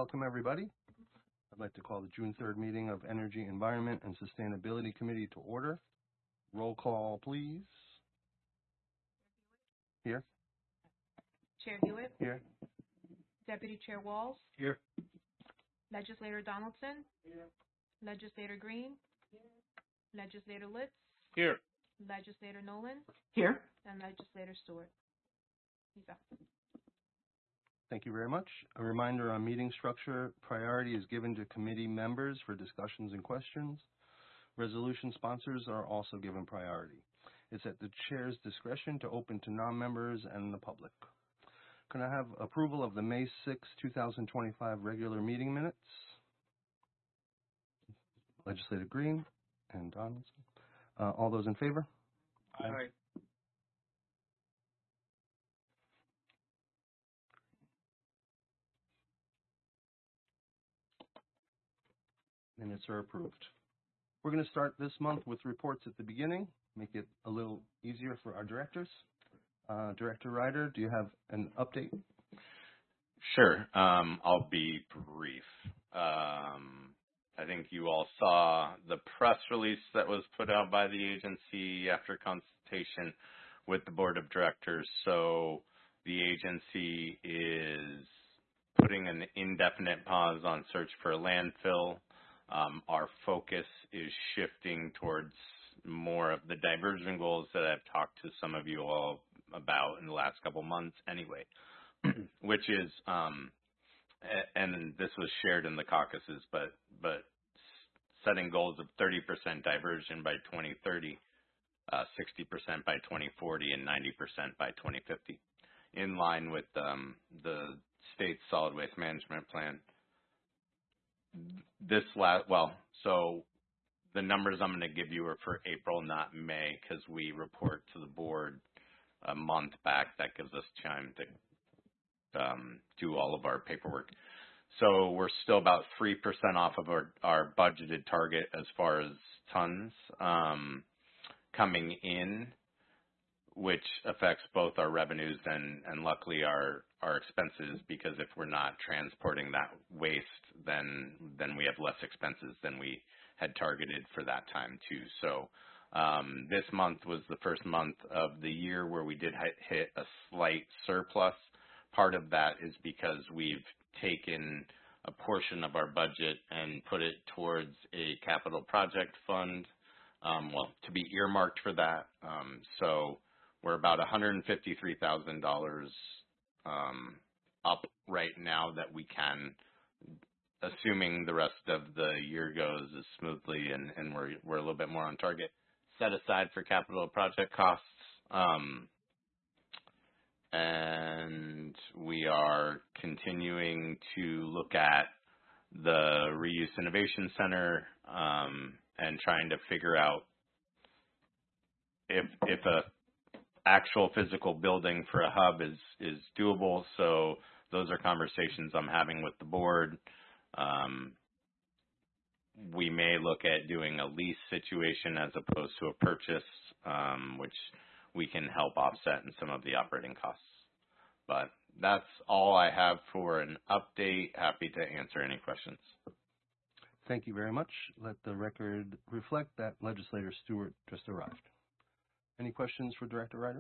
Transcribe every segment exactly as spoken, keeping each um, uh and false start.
welcome everybody. I'd like to call the June third meeting of Energy, Environment, and Sustainability Committee to order. Roll call, please. Here. Chair Hewitt. Here. Deputy Chair Walls. Here. Legislator Donaldson. Here. Legislator Green. Here. Legislator Litz. Here. Legislator Nolan. Here. And Legislator Stewart. He's up. Thank you very much. A reminder on meeting structure: priority is given to committee members for discussions and questions. Resolution sponsors are also given priority. It's at the chair's discretion to open to non-members and the public. Can I have approval of the May sixth, two thousand twenty-five regular meeting minutes? Legislator Green and Donaldson. Uh, all those in favor? Aye. Aye. Minutes are approved. We're going to start this month with reports at the beginning, make it a little easier for our directors. Uh, Director Ryder, do you have an update? Sure. Um, I'll be brief. Um, I think you all saw the press release that was put out by the agency after consultation with the board of directors. So the agency is putting an indefinite pause on search for a landfill. Um, our focus is shifting towards more of the diversion goals that I've talked to some of you all about in the last couple months anyway, which is, um, and this was shared in the caucuses, but, but setting goals of thirty percent diversion by twenty thirty, uh, sixty percent by twenty forty, and ninety percent by twenty fifty, in line with um, the state's solid waste management plan. This last, well, so the numbers I'm going to give you are for April, not May, because we report to the board a month back. That gives us time to um, do all of our paperwork. So we're still about three percent off of our, our budgeted target as far as tons um, coming in, which affects both our revenues and, and luckily our, our expenses, because if we're not transporting that waste, then then we have less expenses than we had targeted for that time too. So um, this month was the first month of the year where we did hit a slight surplus. Part of that is because we've taken a portion of our budget and put it towards a capital project fund, um, well, to be earmarked for that. Um, so we're about one hundred fifty-three thousand dollars um, up right now that we can, assuming the rest of the year goes as smoothly and, and we're, we're a little bit more on target, set aside for capital project costs. Um, and we are continuing to look at the Reuse Innovation Center um, and trying to figure out if, if a actual physical building for a hub is, is doable. So those are conversations I'm having with the board. Um, we may look at doing a lease situation as opposed to a purchase, um, which we can help offset in some of the operating costs. But that's all I have for an update. Happy to answer any questions. Thank you very much. Let the record reflect that Legislator Stewart just arrived. Any questions for Director Ryder?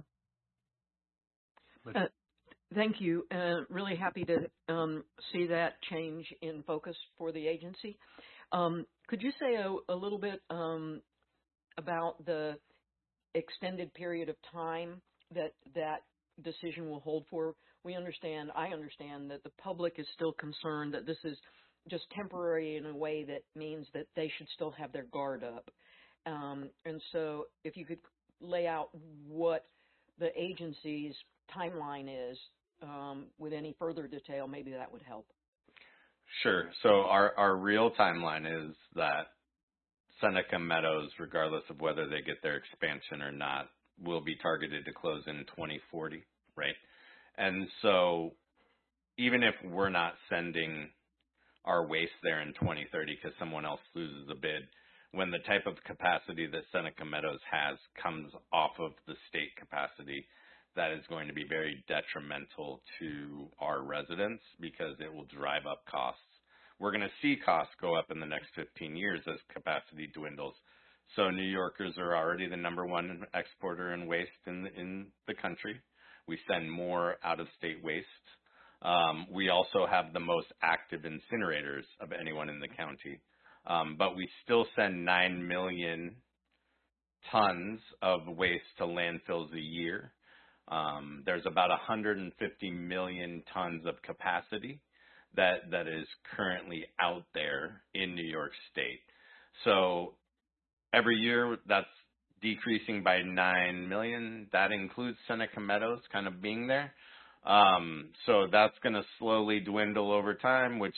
Uh, thank you. Uh, really happy to um, see that change in focus for the agency. Um, could you say a, a little bit um, about the extended period of time that that decision will hold for? We understand, I understand that the public is still concerned that this is just temporary in a way that means that they should still have their guard up. Um, and so if you could lay out what the agency's timeline is um, with any further detail, maybe that would help. Sure. So our, our real timeline is that Seneca Meadows, regardless of whether they get their expansion or not, will be targeted to close in twenty forty, right? And so even if we're not sending our waste there in twenty thirty because someone else loses a bid, when the type of capacity that Seneca Meadows has comes off of the state capacity, that is going to be very detrimental to our residents because it will drive up costs. we're going to see costs go up in the next fifteen years as capacity dwindles. So New Yorkers are already the number one exporter in waste in the, in the country. We send more out-of-state waste. Um, we also have the most active incinerators of anyone in the county. Um, but we still send nine million tons of waste to landfills a year. Um, there's about one hundred fifty million tons of capacity that, that is currently out there in New York State. So every year that's decreasing by nine million. That includes Seneca Meadows kind of being there. Um, so that's going to slowly dwindle over time, which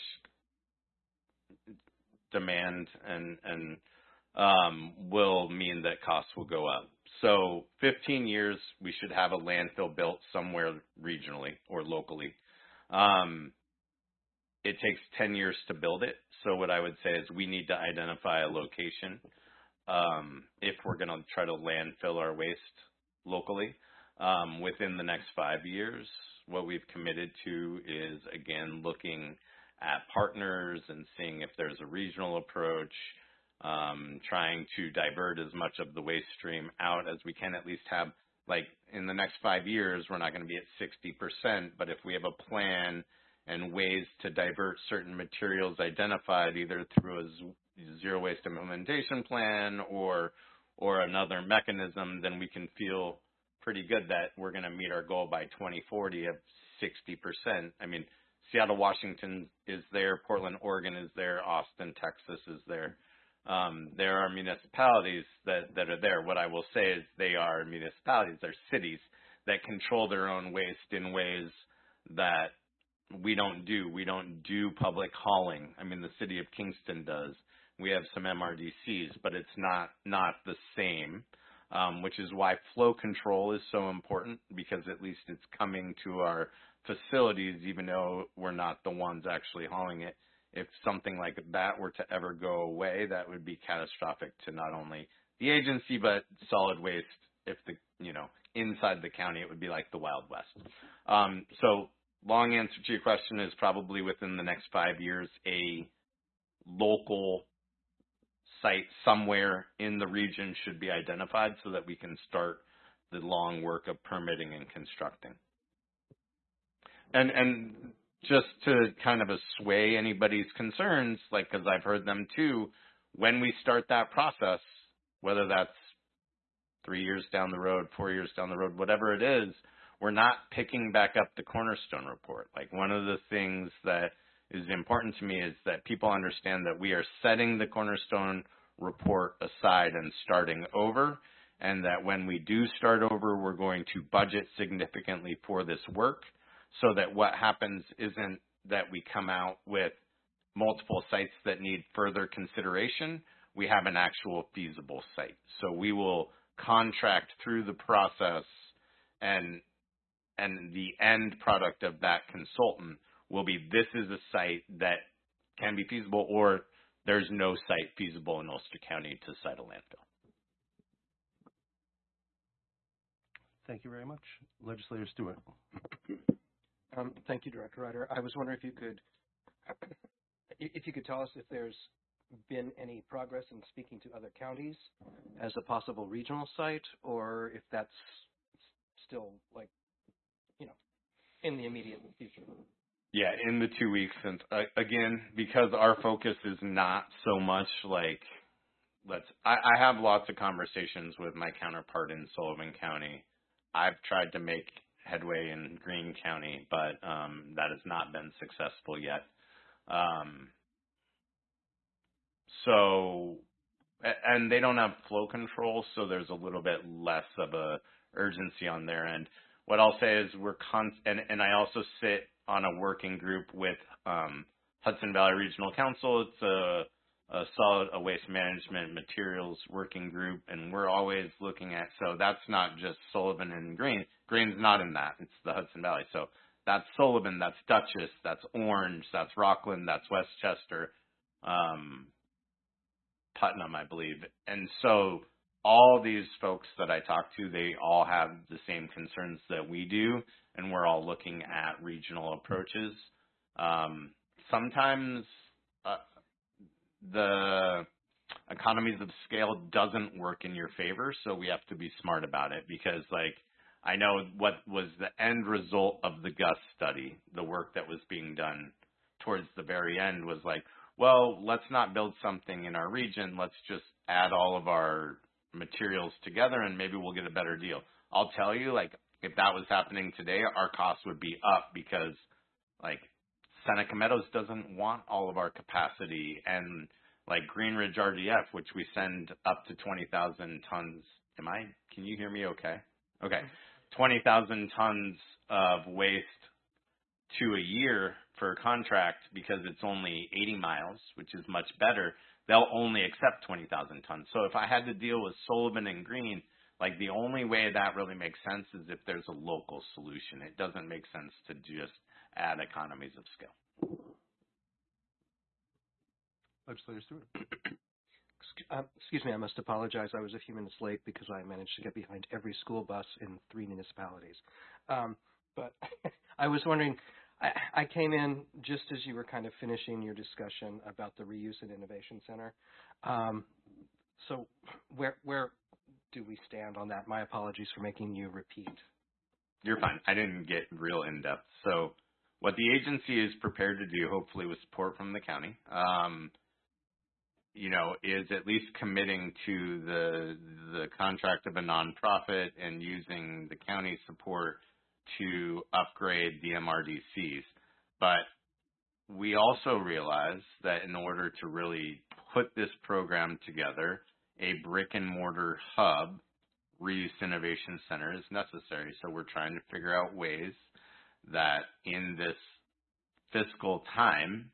demand and, and um, will mean that costs will go up. So fifteen years, we should have a landfill built somewhere regionally or locally. Um, it takes ten years to build it. So what I would say is we need to identify a location um, if we're going to try to landfill our waste locally um, within the next five years. What we've committed to is, again, looking at partners and seeing if there's a regional approach, um, trying to divert as much of the waste stream out as we can, at least have, like, in the next five years, we're not going to be at sixty percent, but if we have a plan and ways to divert certain materials identified either through a zero waste implementation plan or, or another mechanism, then we can feel pretty good that we're going to meet our goal by twenty forty of sixty percent. I mean, Seattle, Washington is there, Portland, Oregon is there, Austin, Texas is there. Um, there are municipalities that, that are there. What I will say is they are municipalities, they're cities that control their own waste in ways that we don't do. We don't do public hauling. I mean, the city of Kingston does. We have some M R D Cs, but it's not, not the same, um, which is why flow control is so important, because at least it's coming to our facilities, even though we're not the ones actually hauling it. If something like that were to ever go away, that would be catastrophic to not only the agency, but solid waste. If the, you know, inside the county, it would be like the Wild West. Um, so long answer to your question is probably within the next five years, a local site somewhere in the region should be identified so that we can start the long work of permitting and constructing. And, and just to kind of assuage anybody's concerns, like, because I've heard them too, when we start that process, whether that's three years down the road, four years down the road, whatever it is, we're not picking back up the Cornerstone report. Like, one of the things that is important to me is that people understand that we are setting the Cornerstone report aside and starting over, and that when we do start over, we're going to budget significantly for this work, so that what happens isn't that we come out with multiple sites that need further consideration. We have an actual feasible site. So we will contract through the process, and and the end product of that consultant will be, this is a site that can be feasible, or there's no site feasible in Ulster County to site a landfill. Thank you very much. Legislator Stewart. Um, thank you, Director Ryder. I was wondering if you could, if you could tell us if there's been any progress in speaking to other counties as a possible regional site, or if that's still, like, you know, in the immediate future. Yeah, in the two weeks since, uh, again, because our focus is not so much like, let's, I, I have lots of conversations with my counterpart in Sullivan County. I've tried to make headway in Greene County, but um, that has not been successful yet. Um, so, and they don't have flow control, so there's a little bit less of a urgency on their end. What I'll say is we're con, and, and I also sit on a working group with um, Hudson Valley Regional Council. It's a, a solid a waste management materials working group, and we're always looking at, so that's not just Sullivan and Greene. Greene's not in that. It's the Hudson Valley. So that's Sullivan, that's Dutchess, that's Orange, that's Rockland, that's Westchester, um, Putnam, I believe. And so all these folks that I talk to, they all have the same concerns that we do, and we're all looking at regional approaches. Um, sometimes uh, the economies of scale doesn't work in your favor, so we have to be smart about it because, like, I know what was the end result of the Gus study, the work that was being done towards the very end was like, well, let's not build something in our region. Let's just add all of our materials together and maybe we'll get a better deal. I'll tell you, like, if that was happening today, our costs would be up because, like, Seneca Meadows doesn't want all of our capacity, and like Green Ridge R D F, which we send up to twenty thousand tons. Am I, can you hear me okay? Okay. twenty thousand tons of waste to a year for a contract because it's only eighty miles, which is much better. They'll only accept twenty thousand tons. So if I had to deal with Sullivan and Green, like the only way that really makes sense is if there's a local solution. It doesn't make sense to just add economies of scale. Legislator Stewart. Excuse- uh, Excuse me, I must apologize. I was a few minutes late because I managed to get behind every school bus in three municipalities. Um, but I was wondering, I, I came in just as you were kind of finishing your discussion about the Reuse and Innovation Center. Um, so where where do we stand on that? My apologies for making you repeat. You're fine. I didn't get real in-depth. So what the agency is prepared to do, hopefully with support from the county, um, you know, is at least committing to the the contract of a nonprofit and using the county support to upgrade the M R D Cs. But we also realize that in order to really put this program together, a brick and mortar hub, Reuse Innovation Center, is necessary. So we're trying to figure out ways that in this fiscal time,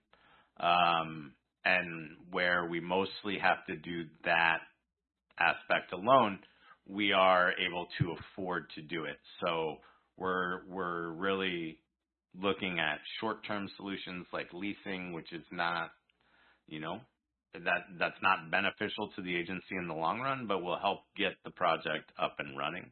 um, and where we mostly have to do that aspect alone, we are able to afford to do it. So we're we're really looking at short-term solutions like leasing, which is not, you know, that that's not beneficial to the agency in the long run, but will help get the project up and running.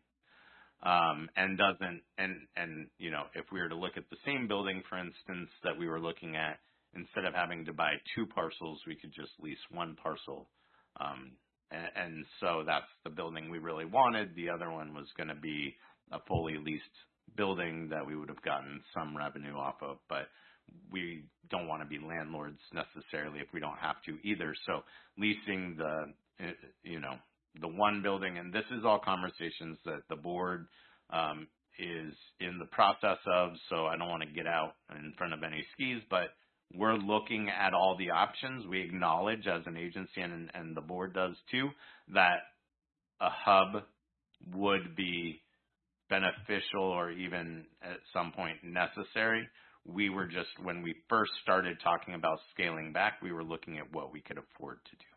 Um, and doesn't and and you know, if we were to look at the same building, for instance, that we were looking at, instead of having to buy two parcels, we could just lease one parcel. Um, and, and so that's the building we really wanted. The other one was going to be a fully leased building that we would have gotten some revenue off of, but we don't want to be landlords necessarily if we don't have to either. So leasing the, you know, the one building, and this is all conversations that the board um, is in the process of, so I don't want to get out in front of any skis, but we're looking at all the options. We acknowledge as an agency, and, and the board does too, that a hub would be beneficial or even at some point necessary. We were just, when we first started talking about scaling back, we were looking at what we could afford to do.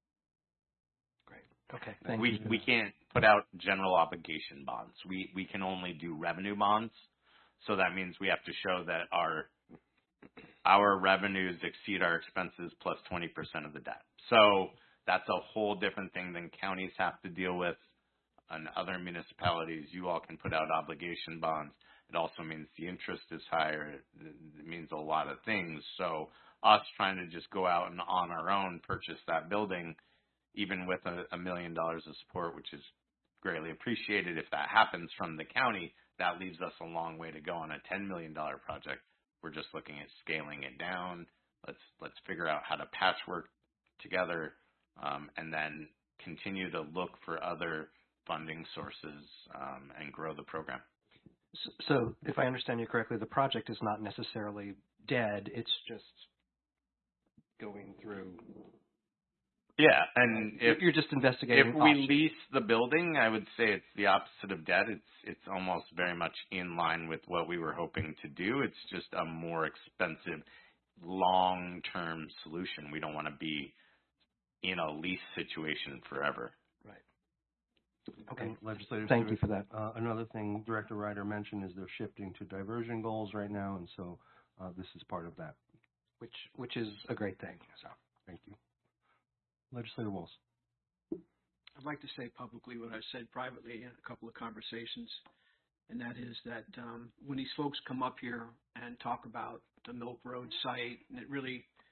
Great. Okay. Thank we you. we can't put out general obligation bonds. We we can only do revenue bonds. So that means we have to show that our our revenues exceed our expenses plus twenty percent of the debt. So that's a whole different thing than counties have to deal with. And other municipalities, you all can put out obligation bonds. It also means the interest is higher. It means a lot of things. So us trying to just go out and on our own purchase that building, even with a, a million dollars of support, which is greatly appreciated if that happens from the county, that leaves us a long way to go on a ten million dollars project. We're just looking at scaling it down. Let's let's figure out how to patchwork together, um, and then continue to look for other funding sources um, and grow the program. So, so if I understand you correctly, the project is not necessarily dead. It's just going through. Yeah, and if you're just investigating. If we options. lease the building, I would say it's the opposite of dead. It's it's almost very much in line with what we were hoping to do. It's just a more expensive, long-term solution. We don't want to be in a lease situation forever. Right. Okay. Legislator Thank Stewart, you for that. Uh, another thing Director Ryder mentioned is they're shifting to diversion goals right now, and so uh, this is part of that. Which which is a great thing. So thank you. Legislator Walz. I'd like to say publicly what I said privately in a couple of conversations, and that is that um, when these folks come up here and talk about the Milk Road site, and it really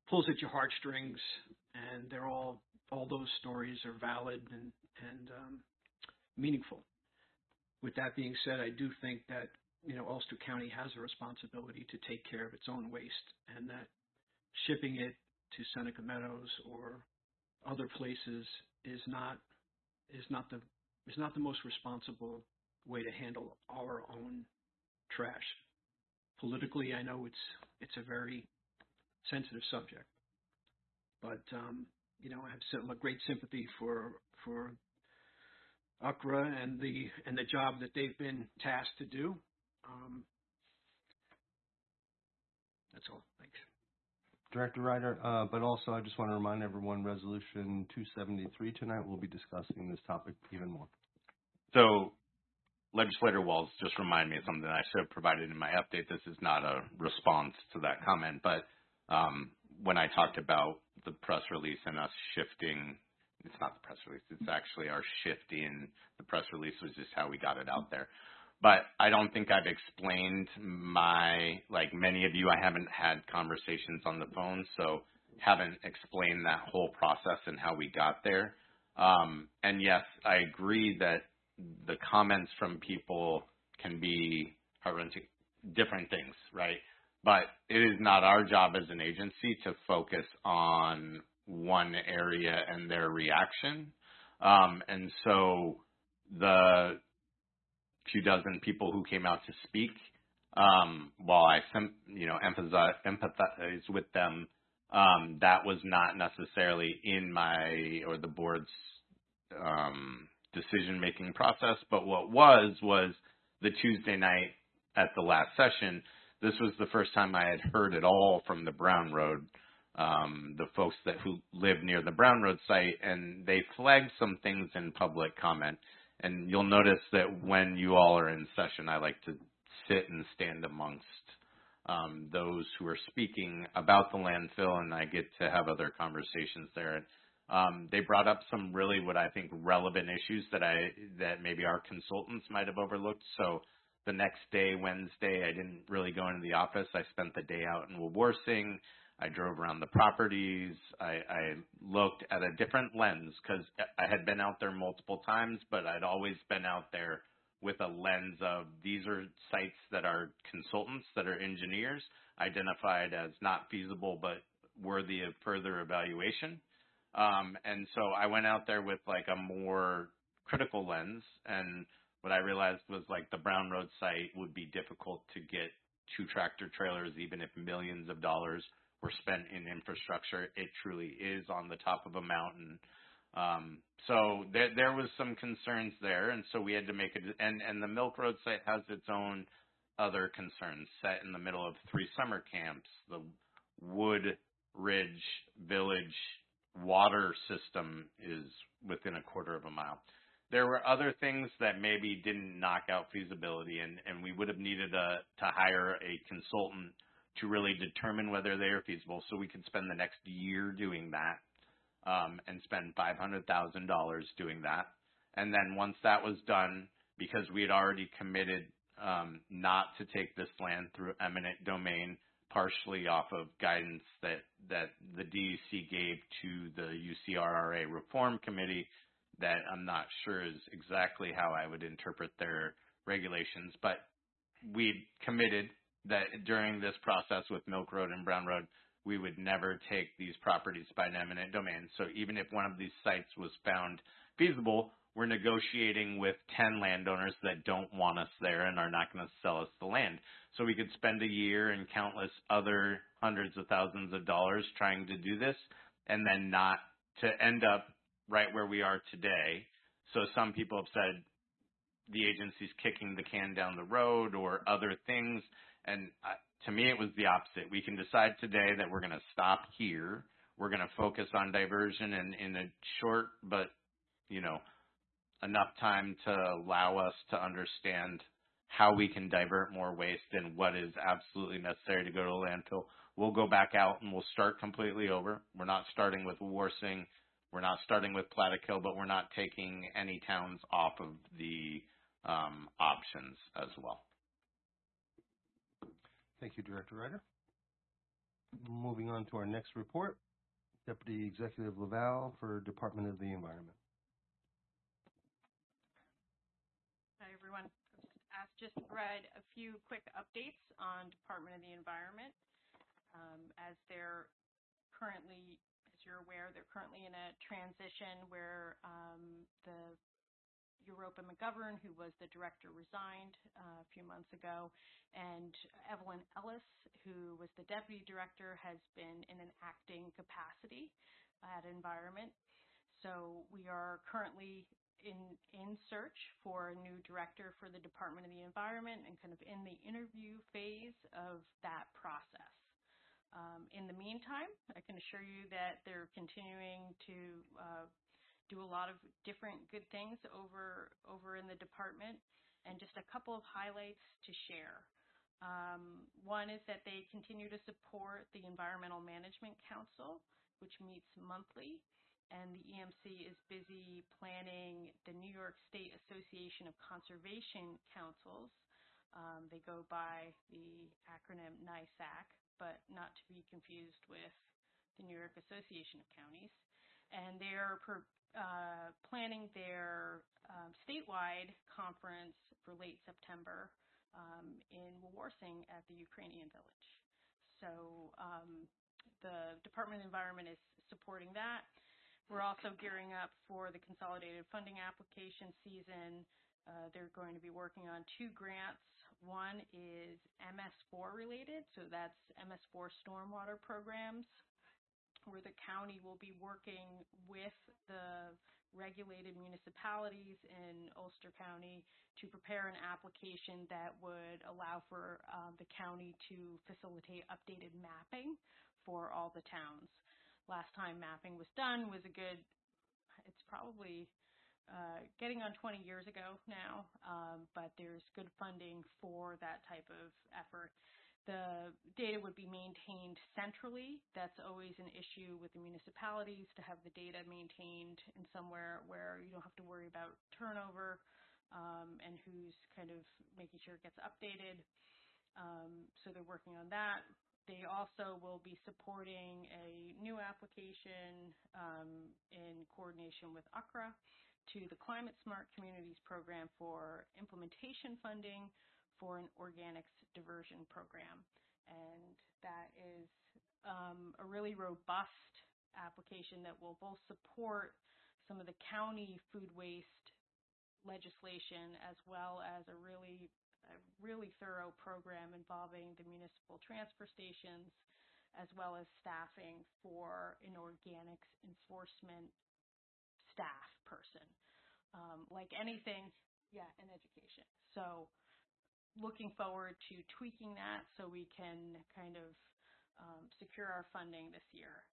pulls at your heartstrings, and they're all all those stories are valid and and um, meaningful. With that being said, I do think that, you know, Ulster County has a responsibility to take care of its own waste, and that shipping it to Seneca Meadows or other places is not is not the is not the most responsible way to handle our own trash. Politically, I know it's it's a very sensitive subject, but um, you know, I have some great sympathy for for U C R A and the and the job that they've been tasked to do. Um, that's all. Thanks. Director Ryder, uh, but also I just want to remind everyone, Resolution two seventy-three tonight, we'll be discussing this topic even more. So Legislator Walz just reminded me of something I should have provided in my update. This is not a response to that comment, but um, when I talked about the press release and us shifting, it's not the press release, it's actually our shifting the press release, was just how we got it out there. But I don't think I've explained my, like many of you, I haven't had conversations on the phone, so haven't explained that whole process and how we got there. Um, and yes, I agree that the comments from people can be different things, right? But it is not our job as an agency to focus on one area and their reaction. Um, and so the few dozen people who came out to speak, um, while I, you know, empathize, empathize with them, um, that was not necessarily in my or the board's um, decision-making process. But what was was the Tuesday night at the last session. This was the first time I had heard at all from the Brown Road, um, the folks that who live near the Brown Road site, and they flagged some things in public comment. And you'll notice that when you all are in session, I like to sit and stand amongst um, those who are speaking about the landfill, and I get to have other conversations there. And um, they brought up some really what I think relevant issues that I that maybe our consultants might have overlooked. So the next day, Wednesday, I didn't really go into the office. I spent the day out in Wawarsing. I drove around the properties. I, I looked at a different lens because I had been out there multiple times, but I'd always been out there with a lens of these are sites that are consultants, that are engineers, identified as not feasible but worthy of further evaluation. Um, and so I went out there with like a more critical lens, and what I realized was like the Brown Road site would be difficult to get two tractor trailers, even if millions of dollars were spent in infrastructure. It truly is on the top of a mountain. Um, so there, there was some concerns there, and so we had to make it. And, and the Milk Road site has its own other concerns, set in the middle of three summer camps. The Wood Ridge Village water system is within a quarter of a mile. There were other things that maybe didn't knock out feasibility, and, and we would have needed a, to hire a consultant to really determine whether they are feasible, so we could spend the next year doing that, um, and spend five hundred thousand dollars doing that. And then once that was done, because we had already committed um, not to take this land through eminent domain, partially off of guidance that, that the D E C gave to the U C R R A Reform Committee, that I'm not sure is exactly how I would interpret their regulations, but we committed that during this process with Milk Road and Brown Road, we would never take these properties by an eminent domain. So even if one of these sites was found feasible, we're negotiating with ten landowners that don't want us there and are not going to sell us the land. So we could spend a year and countless other hundreds of thousands of dollars trying to do this, and then not to end up right where we are today. So some people have said the agency's kicking the can down the road or other things. And uh, to me, it was the opposite. We can decide today that we're going to stop here. We're going to focus on diversion and in a short, but, you know, enough time to allow us to understand how we can divert more waste and what is absolutely necessary to go to a landfill. We'll go back out and we'll start completely over. We're not starting with Warsing. We're not starting with Plattekill, but we're not taking any towns off of the um, options as well. Thank you, Director Ryder. Moving on to our next report, Deputy Executive Laval for Department of the Environment. Hi, everyone. I was asked just to provide a few quick updates on Department of the Environment. Um, as they're currently, as you're aware, they're currently in a transition where um, the Europa McGovern, who was the director, resigned uh, a few months ago, and Evelyn Ellis, who was the deputy director, has been in an acting capacity at Environment. So we are currently in in search for a new director for the Department of the Environment and kind of in the interview phase of that process. Um, in the meantime, I can assure you that they're continuing to uh, do a lot of different good things over over in the department, and just a couple of highlights to share. Um, one is that they continue to support the Environmental Management Council, which meets monthly, and the E M C is busy planning the New York State Association of Conservation Councils. Um, they go by the acronym NISAC, but not to be confused with the New York Association of Counties. And they are per, uh, planning their um, statewide conference for late September um, in Wawarsing at the Ukrainian Village. So um, the Department of Environment is supporting that. We're also gearing up for the consolidated funding application season. Uh, they're going to be working on two grants. One is M S four related, so that's M S four stormwater programs, where the county will be working with the regulated municipalities in Ulster County to prepare an application that would allow for uh, the county to facilitate updated mapping for all the towns. Last time mapping was done was a good, it's probably uh, getting on twenty years ago now, um, but there's good funding for that type of effort. The data would be maintained centrally. That's always an issue with the municipalities, to have the data maintained in somewhere where you don't have to worry about turnover um, and who's kind of making sure it gets updated. Um, so they're working on that. They also will be supporting a new application um, in coordination with U C R A to the Climate Smart Communities Program for implementation funding for an organics diversion program. And that is um, a really robust application that will both support some of the county food waste legislation, as well as a really a really thorough program involving the municipal transfer stations, as well as staffing for an organics enforcement staff person. Um, like anything, yeah, and education. So looking forward to tweaking that so we can kind of um, secure our funding this year.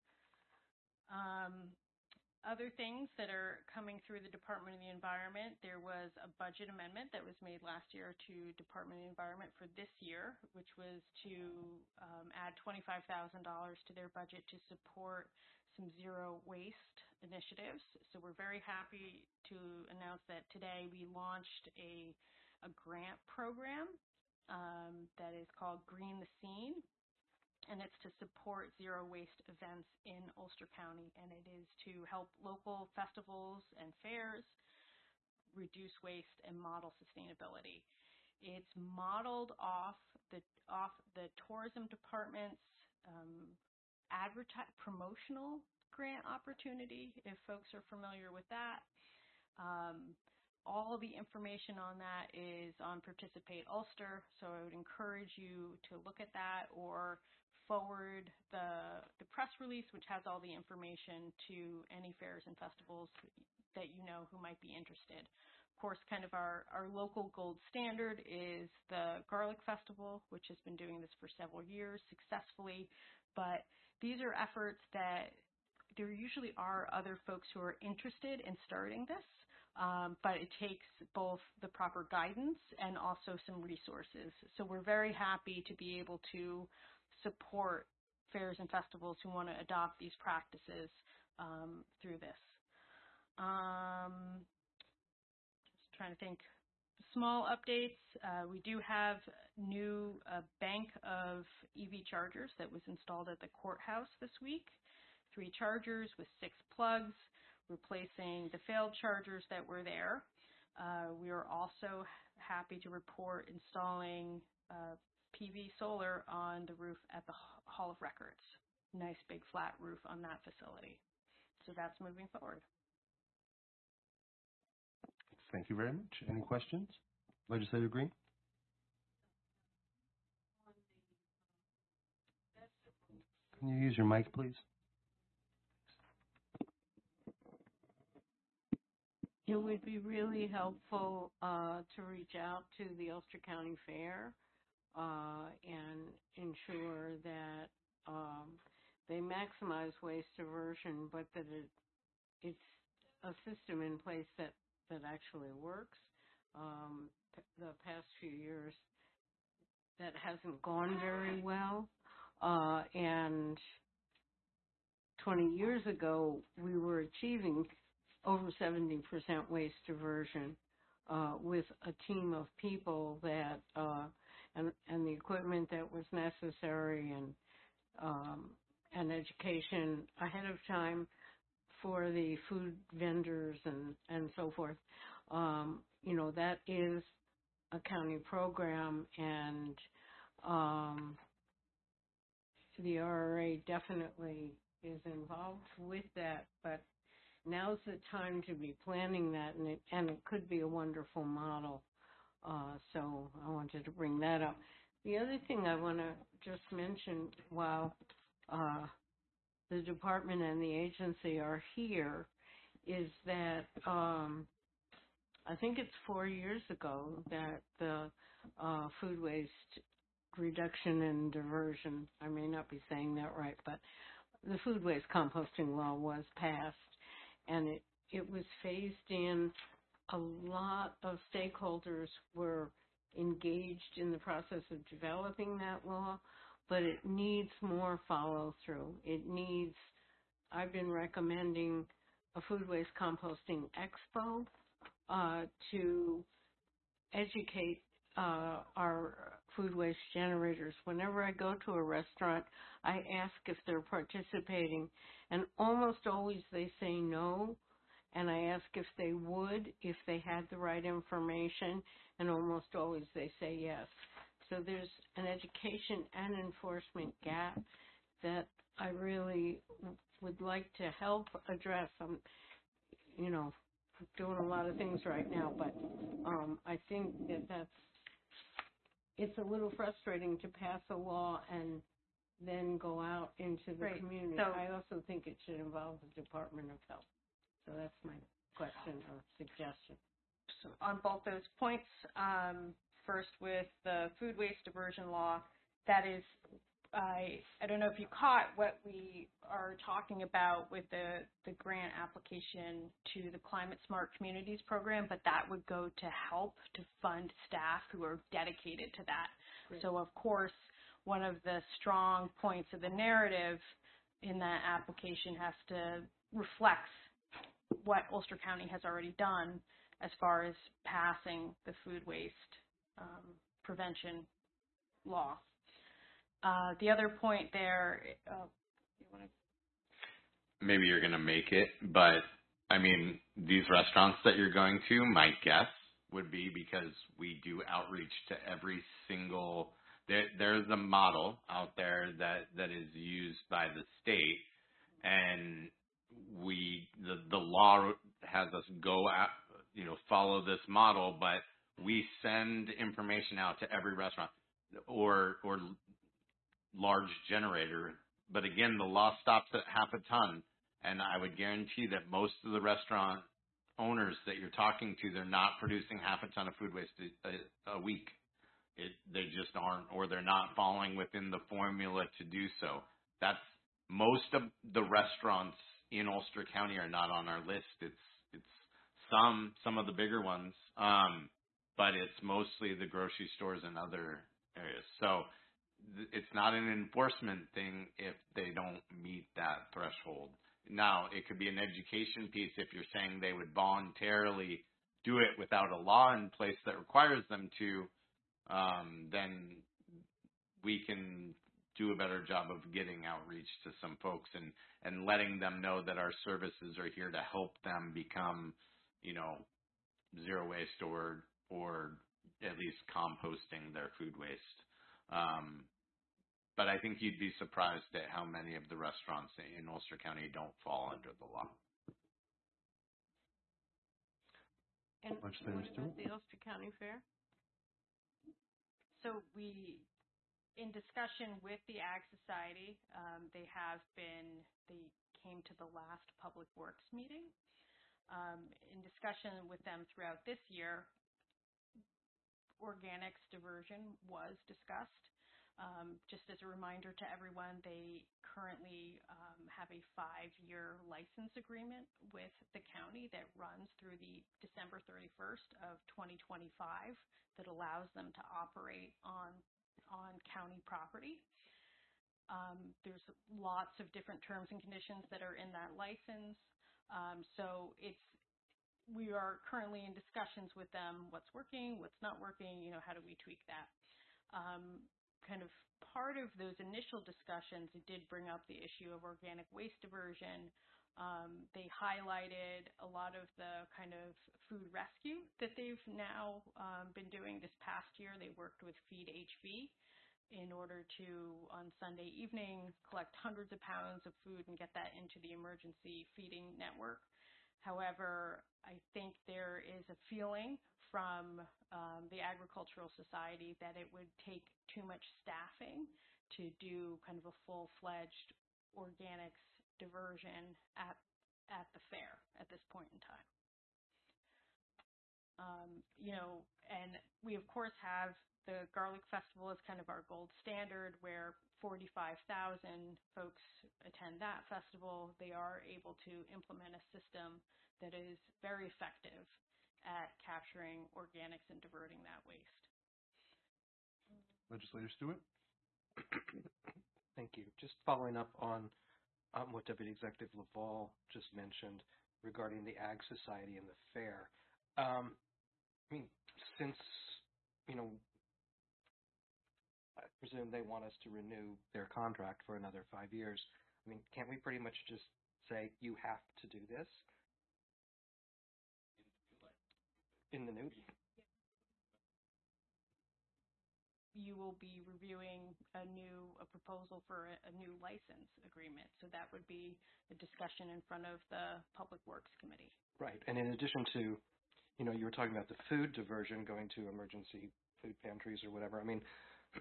Um, Other things that are coming through the Department of the Environment, there was a budget amendment that was made last year to Department of the Environment for this year, which was to um, add twenty-five thousand dollars to their budget to support some zero waste initiatives. So we're very happy to announce that today we launched a, a grant program um, that is called Green the Scene. And it's to support zero waste events in Ulster County, and it is to help local festivals and fairs reduce waste and model sustainability. It's modeled off the off the tourism department's um, adverti- promotional grant opportunity, if folks are familiar with that. Um, all the information on that is on Participate Ulster, so I would encourage you to look at that or forward the, the press release, which has all the information, to any fairs and festivals that you know who might be interested. Of course, kind of our, our local gold standard is the Garlic Festival, which has been doing this for several years successfully, but these are efforts that there usually are other folks who are interested in starting this, um, but it takes both the proper guidance and also some resources. So we're very happy to be able to support fairs and festivals who want to adopt these practices um, through this. Um, just trying to think small updates. Uh, we do have new uh, bank of E V chargers that was installed at the courthouse this week. Three chargers with six plugs, replacing the failed chargers that were there. Uh, we are also happy to report installing uh, P V solar on the roof at the Hall of Records. Nice big flat roof on that facility. So that's moving forward. Thank you very much. Any questions? Legislator Green? Can you use your mic, please? It would be really helpful uh, to reach out to the Ulster County Fair uh, and ensure that um, they maximize waste diversion, but that it, it's a system in place that, that actually works. Um, p- the past few years, that hasn't gone very well. Uh, and twenty years ago, we were achieving over seventy percent waste diversion uh, with a team of people that uh, and and the equipment that was necessary and um, and education ahead of time for the food vendors and and so forth. Um, you know, that is a county program, and um, the R R A definitely is involved with that, but now's the time to be planning that, and it, and it could be a wonderful model. Uh, so I wanted to bring that up. The other thing I want to just mention while uh, the department and the agency are here is that um, I think it's four years ago that the uh, food waste reduction and diversion, I may not be saying that right, but the food waste composting law was passed, and it, it was phased in. A lot of stakeholders were engaged in the process of developing that law, but it needs more follow through. It needs, I've been recommending a food waste composting expo uh, to educate uh, our food waste generators. Whenever I go to a restaurant, I ask if they're participating, and almost always they say no, and I ask if they would, if they had the right information, and almost always they say yes. So there's an education and enforcement gap that I really would like to help address. I'm, you know, doing a lot of things right now, but um, I think that that's, it's a little frustrating to pass a law and then go out into the Right. community. So- I also think it should involve the Department of Health. So that's my question or suggestion. So on both those points, um, first with the food waste diversion law, that is, I I don't know if you caught what we are talking about with the, the grant application to the Climate Smart Communities program, but that would go to help to fund staff who are dedicated to that. Great. So of course, one of the strong points of the narrative in that application has to reflect what Ulster County has already done as far as passing the food waste um, prevention law. Uh, the other point there, uh, you want to? Maybe you're going to make it, but I mean, these restaurants that you're going to, my guess would be because we do outreach to every single, there, there's a model out there that, that is used by the state, and we, the, the law has us go out, you know, follow this model, but we send information out to every restaurant or, or large generator. But again, the law stops at half a ton, and I would guarantee that most of the restaurant owners that you're talking to, they're not producing half a ton of food waste a, a week. It, they just aren't, or they're not falling within the formula to do so. That's most of the restaurants in Ulster County are not on our list. It's it's some some of the bigger ones, um, but it's mostly the grocery stores and other areas. So it's not an enforcement thing if they don't meet that threshold. Now, it could be an education piece if you're saying they would voluntarily do it without a law in place that requires them to, um, then we can do a better job of getting outreach to some folks and, and letting them know that our services are here to help them become, you know, zero waste or, or at least composting their food waste. Um, but I think you'd be surprised at how many of the restaurants in Ulster County don't fall under the law. And Legislator what Stewart? about the Ulster County Fair? So we, in discussion with the Ag Society, um, they have been, they came to the last Public Works meeting. Um, in discussion with them throughout this year, organics diversion was discussed. Um, just as a reminder to everyone, they currently um, have a five-year license agreement with the county that runs through the December thirty-first of twenty twenty-five that allows them to operate on on county property. Um, there's lots of different terms and conditions that are in that license. Um, so it's we are currently in discussions with them. What's working? What's not working? You know, how do we tweak that? Um, kind of part of those initial discussions, it did bring up the issue of organic waste diversion. Um, they highlighted a lot of the kind of food rescue that they've now um, been doing this past year. They worked with Feed H V in order to, on Sunday evening, collect hundreds of pounds of food and get that into the emergency feeding network. However, I think there is a feeling from um, the Agricultural Society that it would take too much staffing to do kind of a full-fledged organics diversion at at the fair at this point in time. Um, you know, and we of course have the Garlic Festival as kind of our gold standard, where forty-five thousand folks attend that festival. They are able to implement a system that is very effective at capturing organics and diverting that waste. Legislator Stewart? Thank you. Just following up on um, what Deputy Executive Laval just mentioned regarding the Ag Society and the fair. Um, I mean, since, you know, I presume they want us to renew their contract for another five years. I mean, can't we pretty much just say, you have to do this? In the new? You will be reviewing a new a proposal for a, a new license agreement. So that would be a discussion in front of the Public Works Committee. Right. And in addition to, you know, you were talking about the food diversion going to emergency food pantries or whatever. I mean,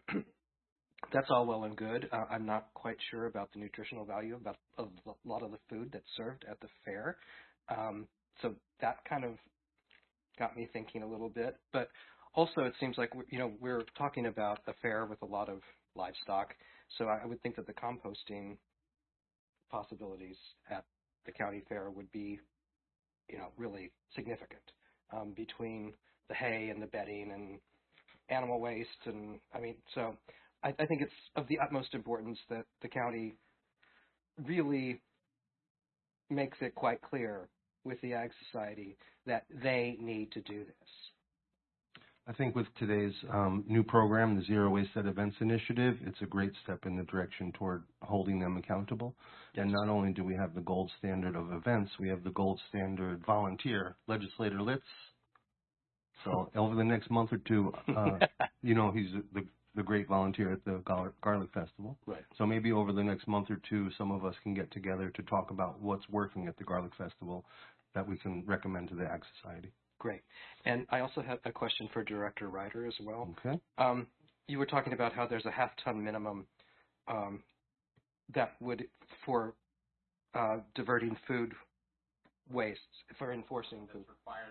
that's all well and good. Uh, I'm not quite sure about the nutritional value about of a lot of the food that's served at the fair. Um, so that kind of got me thinking a little bit. But also, it seems like, you know, we're talking about a fair with a lot of livestock. So I would think that the composting possibilities at the county fair would be, you know, really significant, um, between the hay and the bedding and animal waste. And I mean, so I, I think it's of the utmost importance that the county really makes it quite clear with the Ag Society that they need to do this. I think with today's um, new program, the Zero Waste at Events Initiative, it's a great step in the direction toward holding them accountable. Yes. And not only do we have the gold standard of events, we have the gold standard volunteer, Legislator Litz. So over the next month or two, uh, you know, he's the, the great volunteer at the Gar- Garlic Festival. Right. So maybe over the next month or two, some of us can get together to talk about what's working at the Garlic Festival that we can recommend to the Ag Society. Great. And I also have a question for Director Ryder as well. Okay. Um, you were talking about how there's a half-ton minimum um, that would, for uh, diverting food waste, for enforcing food.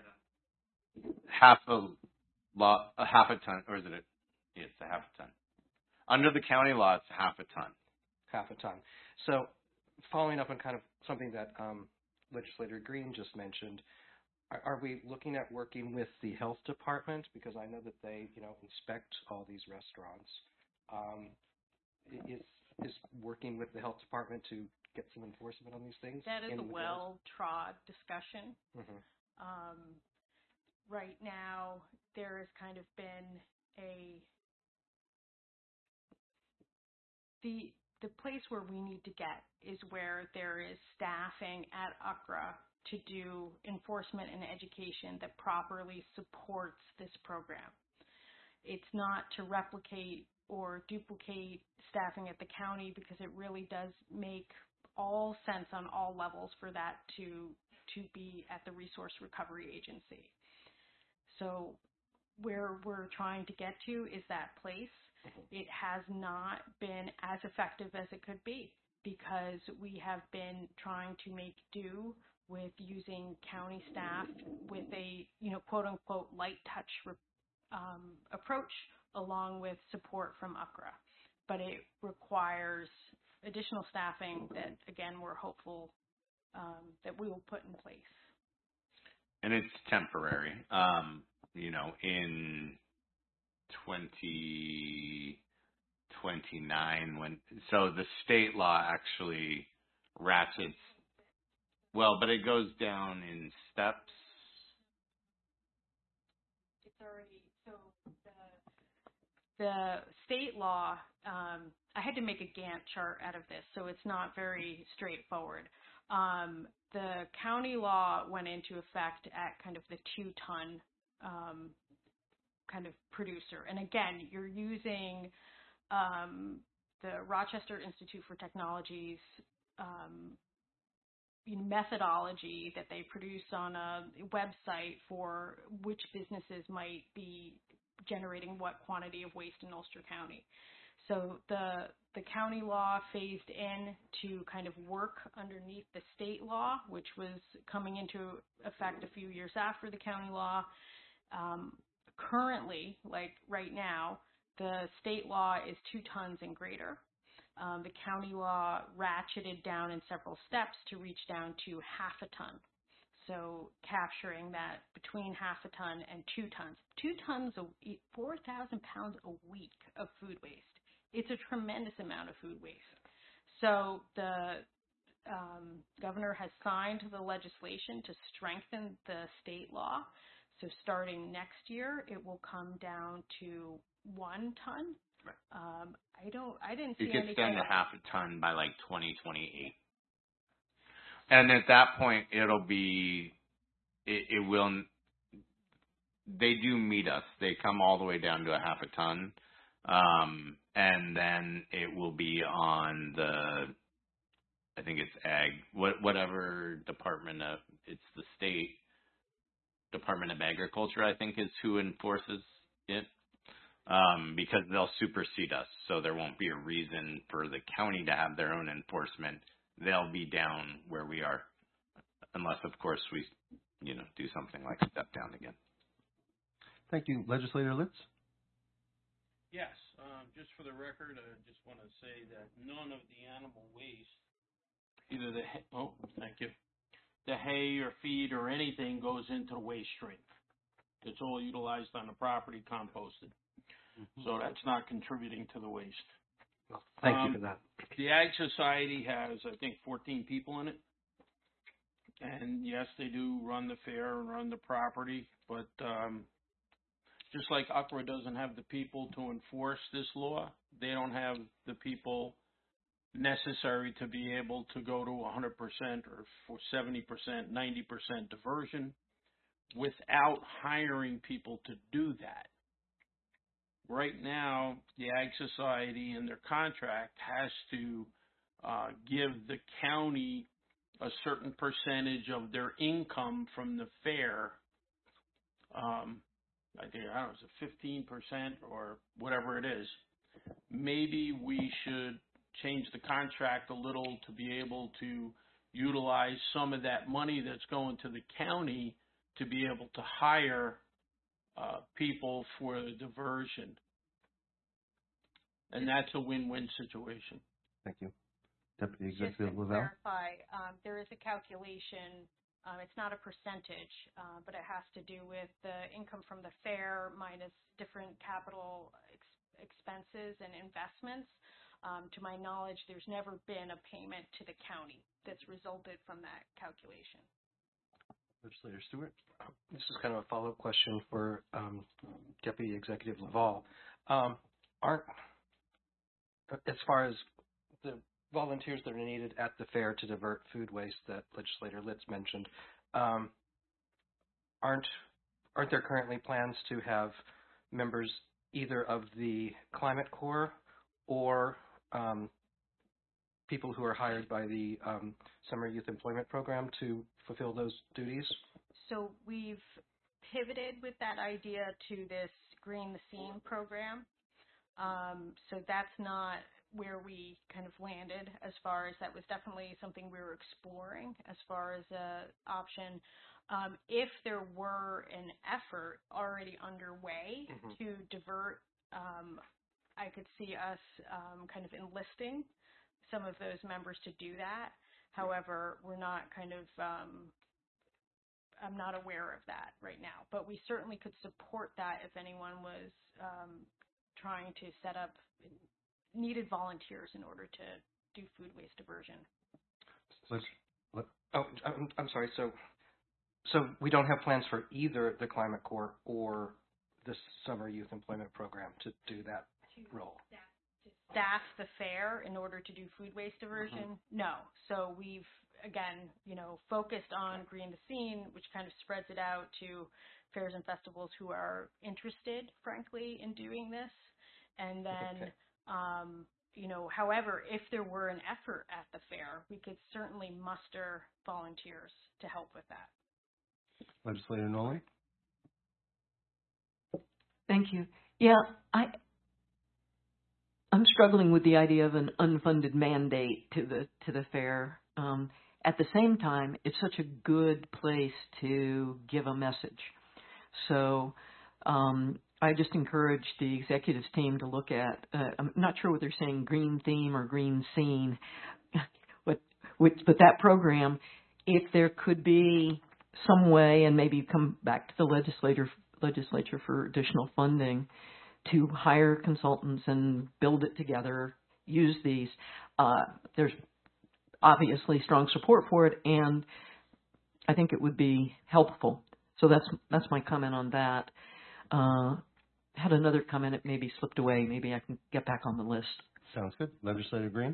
Half a lot, a half a ton, or is it? A, yeah, it's a half a ton. Under the county law, it's half a ton. Half a ton. So, following up on kind of something that um, Legislator Green just mentioned, are, are we looking at working with the health department, because I know that they, you know, inspect all these restaurants? Um, is is working with the health department to get some enforcement on these things? That is in a the bills? well-trod discussion. Mhm. Um, right now there has kind of been a the the place where we need to get is where there is staffing at U C R A to do enforcement and education that properly supports this program. It's not to replicate or duplicate staffing at the county, because it really does make all sense on all levels for that to to be at the Resource Recovery Agency. So where we're trying to get to is that place. It has not been as effective as it could be, because we have been trying to make do with using county staff with a, you know, quote unquote light touch um, approach, along with support from U C R A. But it requires additional staffing that, again, we're hopeful um, that we will put in place. And it's temporary. Um, you know, in twenty twenty-nine, when so the state law actually ratchets, well, but it goes down in steps. It's already, so the, the state law, um, I had to make a Gantt chart out of this, so it's not very straightforward. Um, the county law went into effect at kind of the two-ton um, kind of producer. And again, you're using um, the Rochester Institute for Technology's um, methodology that they produce on a website for which businesses might be generating what quantity of waste in Ulster County. So the the county law phased in to kind of work underneath the state law, which was coming into effect a few years after the county law. Um, currently, like right now, the state law is two tons and greater. Um, the county law ratcheted down in several steps to reach down to half a ton. So capturing that between half a ton and two tons. Two tons, of four thousand pounds a week of food waste. It's a tremendous amount of food waste. So the um, governor has signed the legislation to strengthen the state law. So starting next year, it will come down to one ton. Right. Um, I don't. I didn't see It gets anything. down to half a ton by like twenty twenty-eight, and at that point, it'll be. It, it will. They do meet us. They come all the way down to a half a ton, um, and then it will be on the. I think it's ag. What whatever department of it's the state Department of Agriculture. I think is who enforces it. Um, because they'll supersede us, so there won't be a reason for the county to have their own enforcement. They'll be down where we are, unless, of course, we, you know, do something like step down again. Thank you. Legislator Litz? Yes, um, just for the record, I just want to say that none of the animal waste, either the, hay, oh, thank you, the hay or feed or anything goes into the waste stream. It's all utilized on the property, composted. So that's not contributing to the waste. Well, thank um, you for that. The Ag Society has, I think, fourteen people in it. And yes, they do run the fair and run the property, but um, just like U C R A doesn't have the people to enforce this law, they don't have the people necessary to be able to go to one hundred percent or for seventy percent, ninety percent diversion without hiring people to do that. Right now, the Ag Society in their contract has to uh, give the county a certain percentage of their income from the fair. Um, I think, I don't know, is it fifteen percent or whatever it is? Maybe we should change the contract a little to be able to utilize some of that money that's going to the county to be able to hire uh, people for the diversion. And that's a win-win situation. Thank you. Deputy Just to Executive Lavelle? clarify, um, there is a calculation. Um, it's not a percentage, uh, but it has to do with the income from the fair minus different capital ex expenses and investments. Um, to my knowledge, there's never been a payment to the county that's resulted from that calculation. Legislator Stewart. This is kind of a follow-up question for um, Deputy Executive Laval. Um, aren't, as far as the volunteers that are needed at the fair to divert food waste that Legislator Litz mentioned, um, aren't aren't there currently plans to have members either of the Climate Corps or um, people who are hired by the um, Summer Youth Employment Program to fulfill those duties? So we've pivoted with that idea to this Green the Scene program. Um, so that's not where we kind of landed as far as that was definitely something we were exploring as far as a option. Um, if there were an effort already underway Mm-hmm. to divert, um, I could see us um, kind of enlisting some of those members to do that. However, we're not kind of, um, I'm not aware of that right now, but we certainly could support that if anyone was um, trying to set up needed volunteers in order to do food waste diversion. Let's, let, Oh, I'm, I'm sorry. So, so we don't have plans for either the Climate Corps or the Summer Youth Employment Program to do that role. Staff the fair in order to do food waste diversion? Mm-hmm. No. So we've, again, you know, focused on Green the Scene, which kind of spreads it out to fairs and festivals who are interested, frankly, in doing this. And then, okay. um, you know, however, if there were an effort at the fair, we could certainly muster volunteers to help with that. Legislator Nolan. Thank you. Yeah, I, I'm struggling with the idea of an unfunded mandate to the to the fair. Um, at the same time, it's such a good place to give a message. So um, I just encourage the executives team to look at, uh, I'm not sure what they're saying, green theme or green scene, but, but that program, if there could be some way, and maybe come back to the legislator, legislature for additional funding, to hire consultants and build it together, use these. Uh, there's obviously strong support for it, and I think it would be helpful. So that's that's my comment on that. Uh, had another comment, it maybe slipped away. Maybe I can get back on the list. Sounds good. Legislator Green?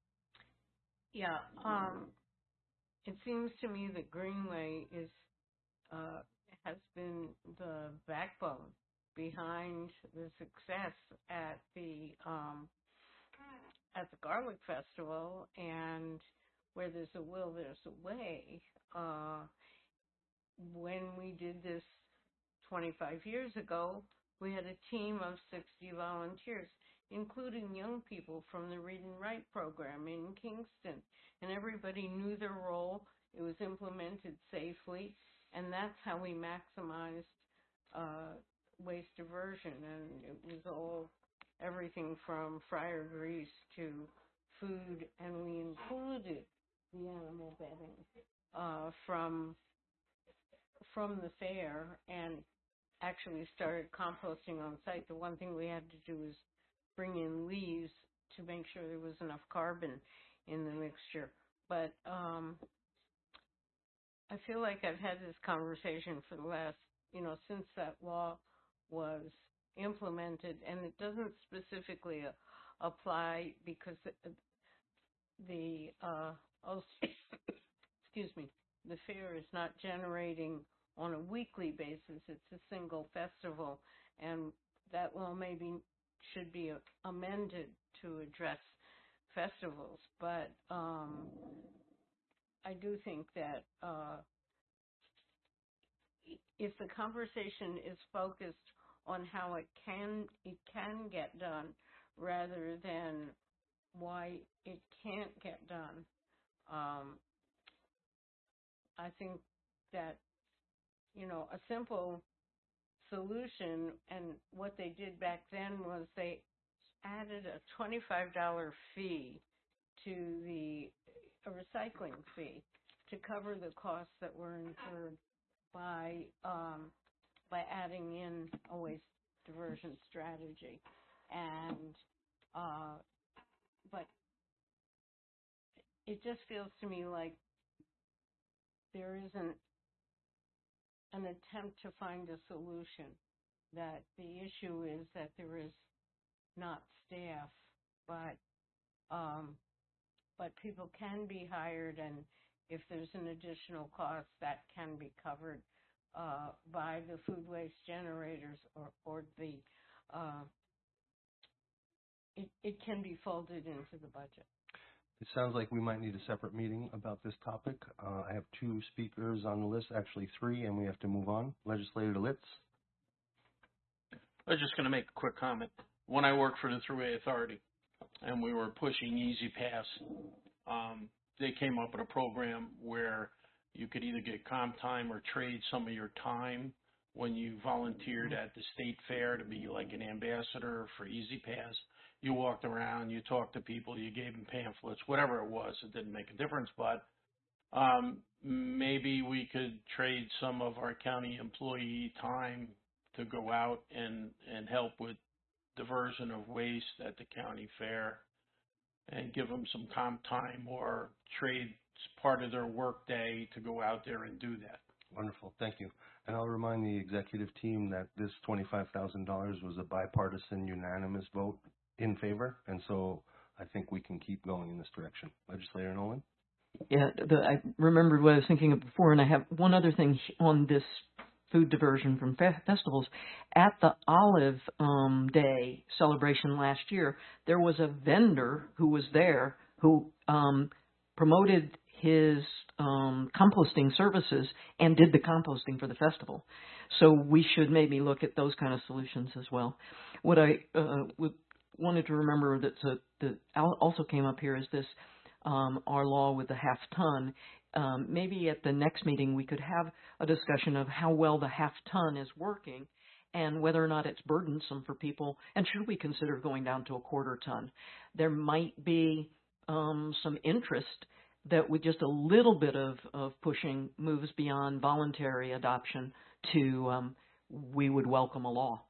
Yeah, um, it seems to me that Greenway is uh, has been the backbone behind the success at the um, at the Garlic Festival, and where there's a will, there's a way. Uh, when we did this twenty-five years ago, we had a team of sixty volunteers, including young people from the Read and Write program in Kingston, and everybody knew their role. It was implemented safely, and that's how we maximized uh, waste diversion, and it was all everything from fryer grease to food, and we included the animal bedding uh, from from the fair, and actually started composting on site. The one thing we had to do was bring in leaves to make sure there was enough carbon in the mixture. But um, I feel like I've had this conversation for the last, you know, since that law was implemented, and it doesn't specifically uh, apply because the, uh, oh, excuse me, the fair is not generating on a weekly basis. It's a single festival, and that law maybe should be amended to address festivals. But um, I do think that uh, if the conversation is focused on how it can it can get done rather than why it can't get done, um, I think that, you know, a simple solution, and what they did back then was they added a twenty-five dollar fee to the a recycling fee to cover the costs that were incurred by um, by adding in a waste diversion strategy. And uh, but it just feels to me like there isn't an attempt to find a solution. That the issue is that there is not staff, but um, but people can be hired, and if there's an additional cost, that can be covered uh, by the food waste generators or or the uh, it it can be folded into the budget. It sounds like we might need a separate meeting about this topic. Uh, I have two speakers on the list, actually three, and we have to move on. Legislator Litz. I was just going to make a quick comment. When I worked for the Thruway Authority and we were pushing Easy Pass, um, they came up with a program where you could either get comp time or trade some of your time when you volunteered at the state fair to be like an ambassador for Easy Pass. You walked around, you talked to people, you gave them pamphlets, whatever it was. It didn't make a difference, but um, maybe we could trade some of our county employee time to go out and, and help with diversion of waste at the county fair and give them some comp time or trade part of their work day to go out there and do that. Wonderful. Thank you. And I'll remind the executive team that this twenty-five thousand dollars was a bipartisan unanimous vote in favor, and so I think we can keep going in this direction. Legislator Nolan? Yeah, the, I remembered what I was thinking of before, and I have one other thing on this food diversion from fe- festivals. At the Olive um, Day celebration last year, there was a vendor who was there who um, promoted his um, composting services and did the composting for the festival. So we should maybe look at those kind of solutions as well. What I uh, would, wanted to remember that, uh, that also came up here is this, um, our law with the half ton. Um, maybe at the next meeting we could have a discussion of how well the half ton is working and whether or not it's burdensome for people, and should we consider going down to a quarter ton. There might be um, some interest that with just a little bit of, of pushing moves beyond voluntary adoption to um, we would welcome a law.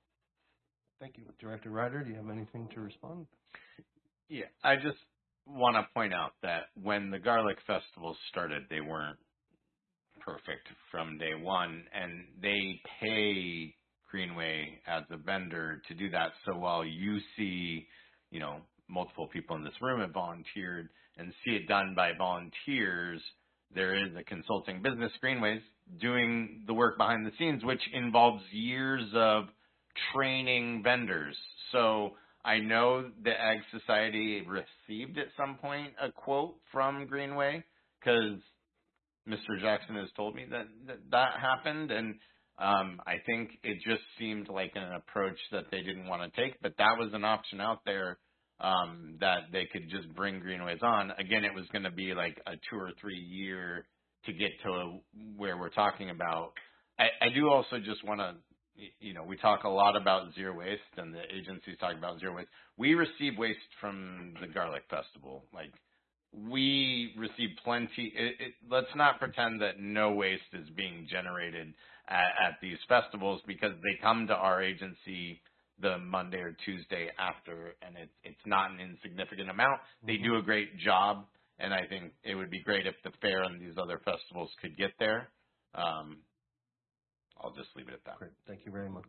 Thank you. Director Ryder, do you have anything to respond? Yeah, I just want to point out that when the Garlic Festival started, they weren't perfect from day one, and they pay Greenway as a vendor to do that. So while you see, you know, multiple people in this room have volunteered and see it done by volunteers, there is a consulting business, Greenway's, doing the work behind the scenes, which involves years of training vendors. So I know the Ag Society received at some point a quote from Greenway because Mister Jackson has told me that that, that happened, and um, I think it just seemed like an approach that they didn't want to take, but that was an option out there um, that they could just bring Greenways on. Again, it was going to be like a two or three year to get to where we're talking about. I, I do also just want to, you know, we talk a lot about zero waste, and the agencies talk about zero waste. We receive waste from the Garlic Festival. Like, we receive plenty. It, it, let's not pretend that no waste is being generated at, at these festivals, because they come to our agency the Monday or Tuesday after, and it, it's not an insignificant amount. They do a great job, and I think it would be great if the fair and these other festivals could get there. Um, I'll just leave it at that. Great. Thank you very much.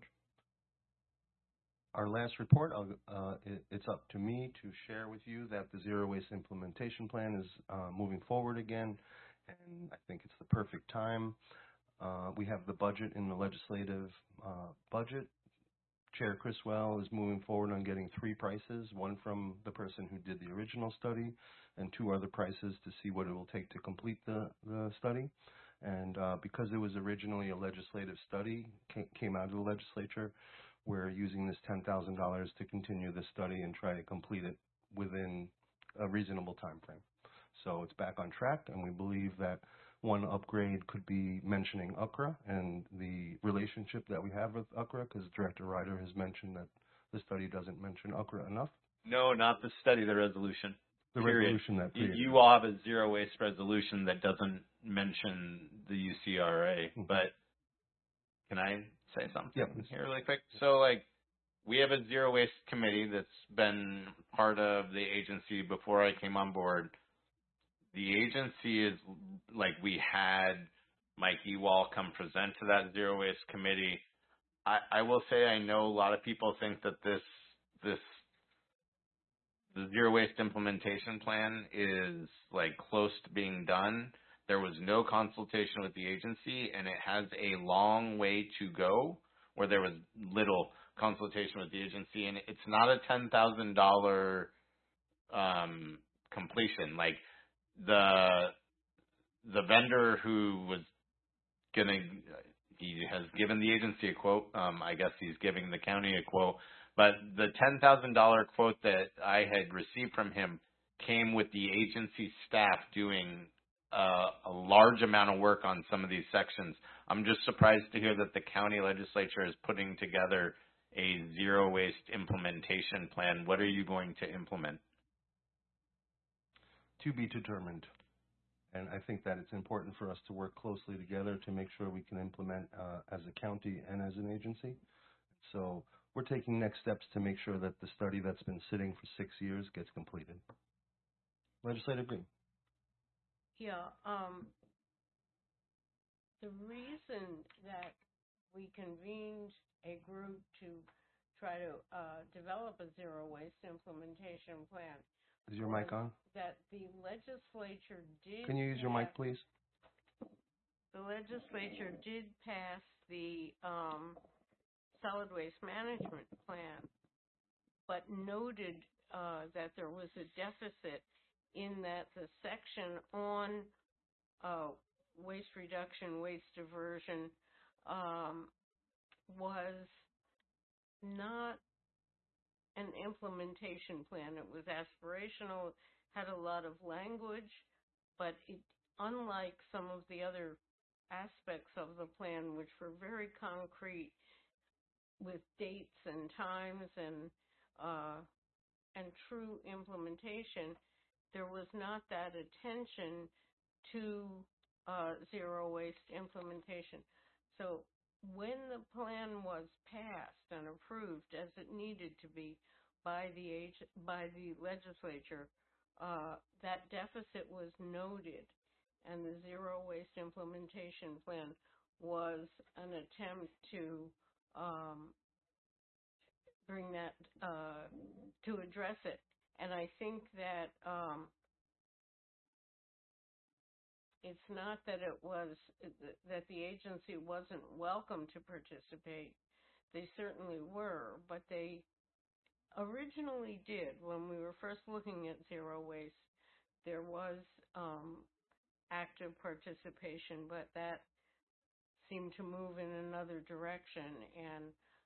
Our last report, I'll, uh, it, it's up to me to share with you that the Zero Waste Implementation Plan is uh, moving forward again, and I think it's the perfect time. Uh, we have the budget in the legislative uh, budget. Chair Criswell is moving forward on getting three prices, one from the person who did the original study and two other prices to see what it will take to complete the, the study. And uh, because it was originally a legislative study, came, came out of the legislature, we're using this ten thousand dollars to continue the study and try to complete it within a reasonable time frame. So it's back on track, and we believe that one upgrade could be mentioning U C R A and the relationship that we have with U C R A, because Director Ryder has mentioned that the study doesn't mention U C R A enough. No, not the study, the resolution. The Period. resolution that You, period. you all have a zero waste resolution that doesn't mention the U C R A, Mm-hmm. but can I say something Yep. here really quick? So, like, we have a zero waste committee that's been part of the agency before I came on board. The agency is, like, we had Mike Ewald come present to that zero waste committee. I, I will say I know a lot of people think that this this the zero waste implementation plan is like close to being done. There was no consultation with the agency, and it has a long way to go where there was little consultation with the agency, and it's not a ten thousand dollars um, completion. Like the the vendor who was gonna, he has given the agency a quote. Um, I guess he's giving the county a quote. But the ten thousand dollars quote that I had received from him came with the agency staff doing uh, a large amount of work on some of these sections. I'm just surprised to hear that the county legislature is putting together a zero waste implementation plan. What are you going to implement? To be determined. And I think that it's important for us to work closely together to make sure we can implement uh, as a county and as an agency. So we're taking next steps to make sure that the study that's been sitting for six years gets completed. Legislator Green. Yeah, um, the reason that we convened a group to try to uh, develop a zero waste implementation plan Is your mic on? that the legislature did. Can you use your mic, pass- please? The legislature did pass the um, solid waste management plan, but noted uh, that there was a deficit in that the section on uh, waste reduction, waste diversion um, was not an implementation plan. It was aspirational, had a lot of language, but it, unlike some of the other aspects of the plan, which were very concrete with dates and times and uh, and true implementation, there was not that attention to uh, zero waste implementation. So when the plan was passed and approved as it needed to be by the age, by the legislature, uh, that deficit was noted, and the zero waste implementation plan was an attempt to um, bring that uh, to address it. And I think that um, it's not that it was that the agency wasn't welcome to participate. They certainly were, but they originally did. When we were first looking at zero waste, there was um, active participation, but that seemed to move in another direction. And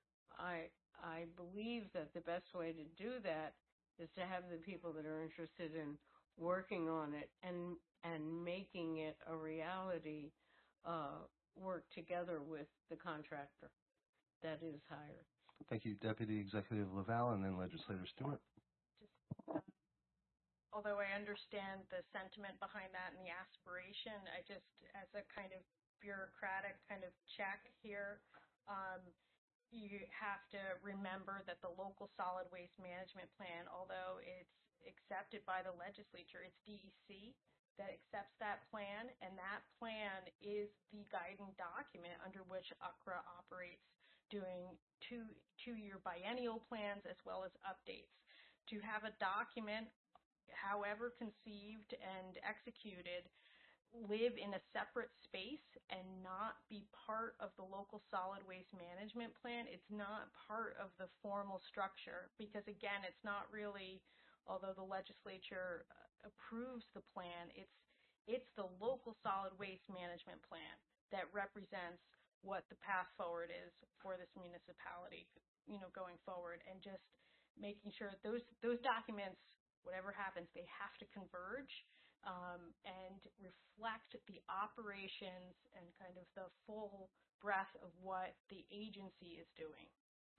I I believe that the best way to do that is to have the people that are interested in working on it and and making it a reality uh, work together with the contractor that is hired. Thank you, Deputy Executive Laval, and then Legislator Stewart. Just, uh, although I understand the sentiment behind that and the aspiration, I just, as a kind of bureaucratic kind of check here, um, you have to remember that the local solid waste management plan, although it's accepted by the legislature, it's D E C that accepts that plan, and that plan is the guiding document under which U C R A operates, doing two two-year biennial plans as well as updates. To have a document, however conceived and executed, live in a separate space and not be part of the local solid waste management plan, it's not part of the formal structure, because again, it's not really, although the legislature approves the plan, it's it's the local solid waste management plan that represents what the path forward is for this municipality, you know, going forward, and just making sure those those documents, whatever happens, they have to converge um, and reflect the operations and kind of the full breadth of what the agency is doing.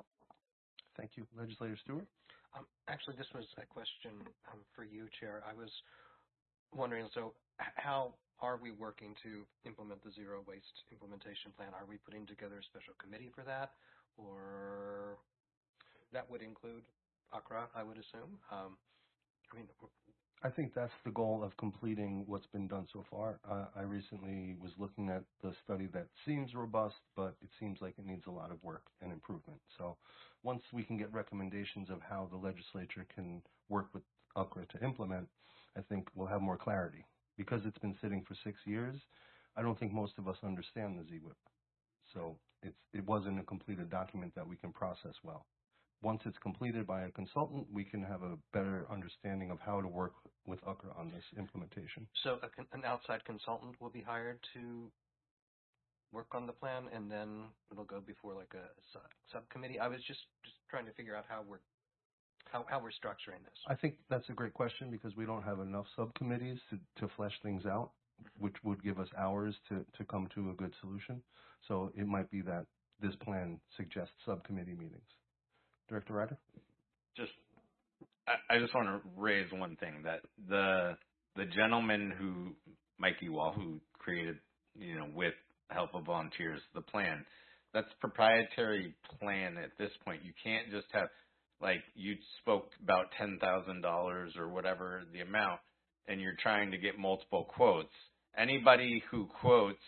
Thank you. Legislator Stewart? Um, actually, this was a question um, for you, Chair. I was wondering, so how are we working to implement the zero waste implementation plan? Are we putting together a special committee for that? Or that would include U C R A, I would assume. Um, I mean, I think that's the goal of completing what's been done so far. Uh, I recently was looking at the study that seems robust, but it seems like it needs a lot of work and improvement. So once we can get recommendations of how the legislature can work with U C R A to implement, I think we'll have more clarity. Because it's been sitting for six years, I don't think most of us understand the Z W I P. So it's, it wasn't a completed document that we can process well. Once it's completed by a consultant, we can have a better understanding of how to work with U C R A on this implementation. so a, con- an outside consultant will be hired to work on the plan, and then it'll go before like a su- subcommittee. I was just, just trying to figure out how we're how, how we're structuring this. I think that's a great question because we don't have enough subcommittees to, to flesh things out, which would give us hours to, to come to a good solution. So it might be that this plan suggests subcommittee meetings. Director Ryder? Just, I, I just want to raise one thing, that the the gentleman who, Mikey Wall, who created, you know, with help of volunteers, the plan, that's proprietary plan at this point. You can't just have, like, you spoke about ten thousand dollars or whatever the amount, and you're trying to get multiple quotes. Anybody who quotes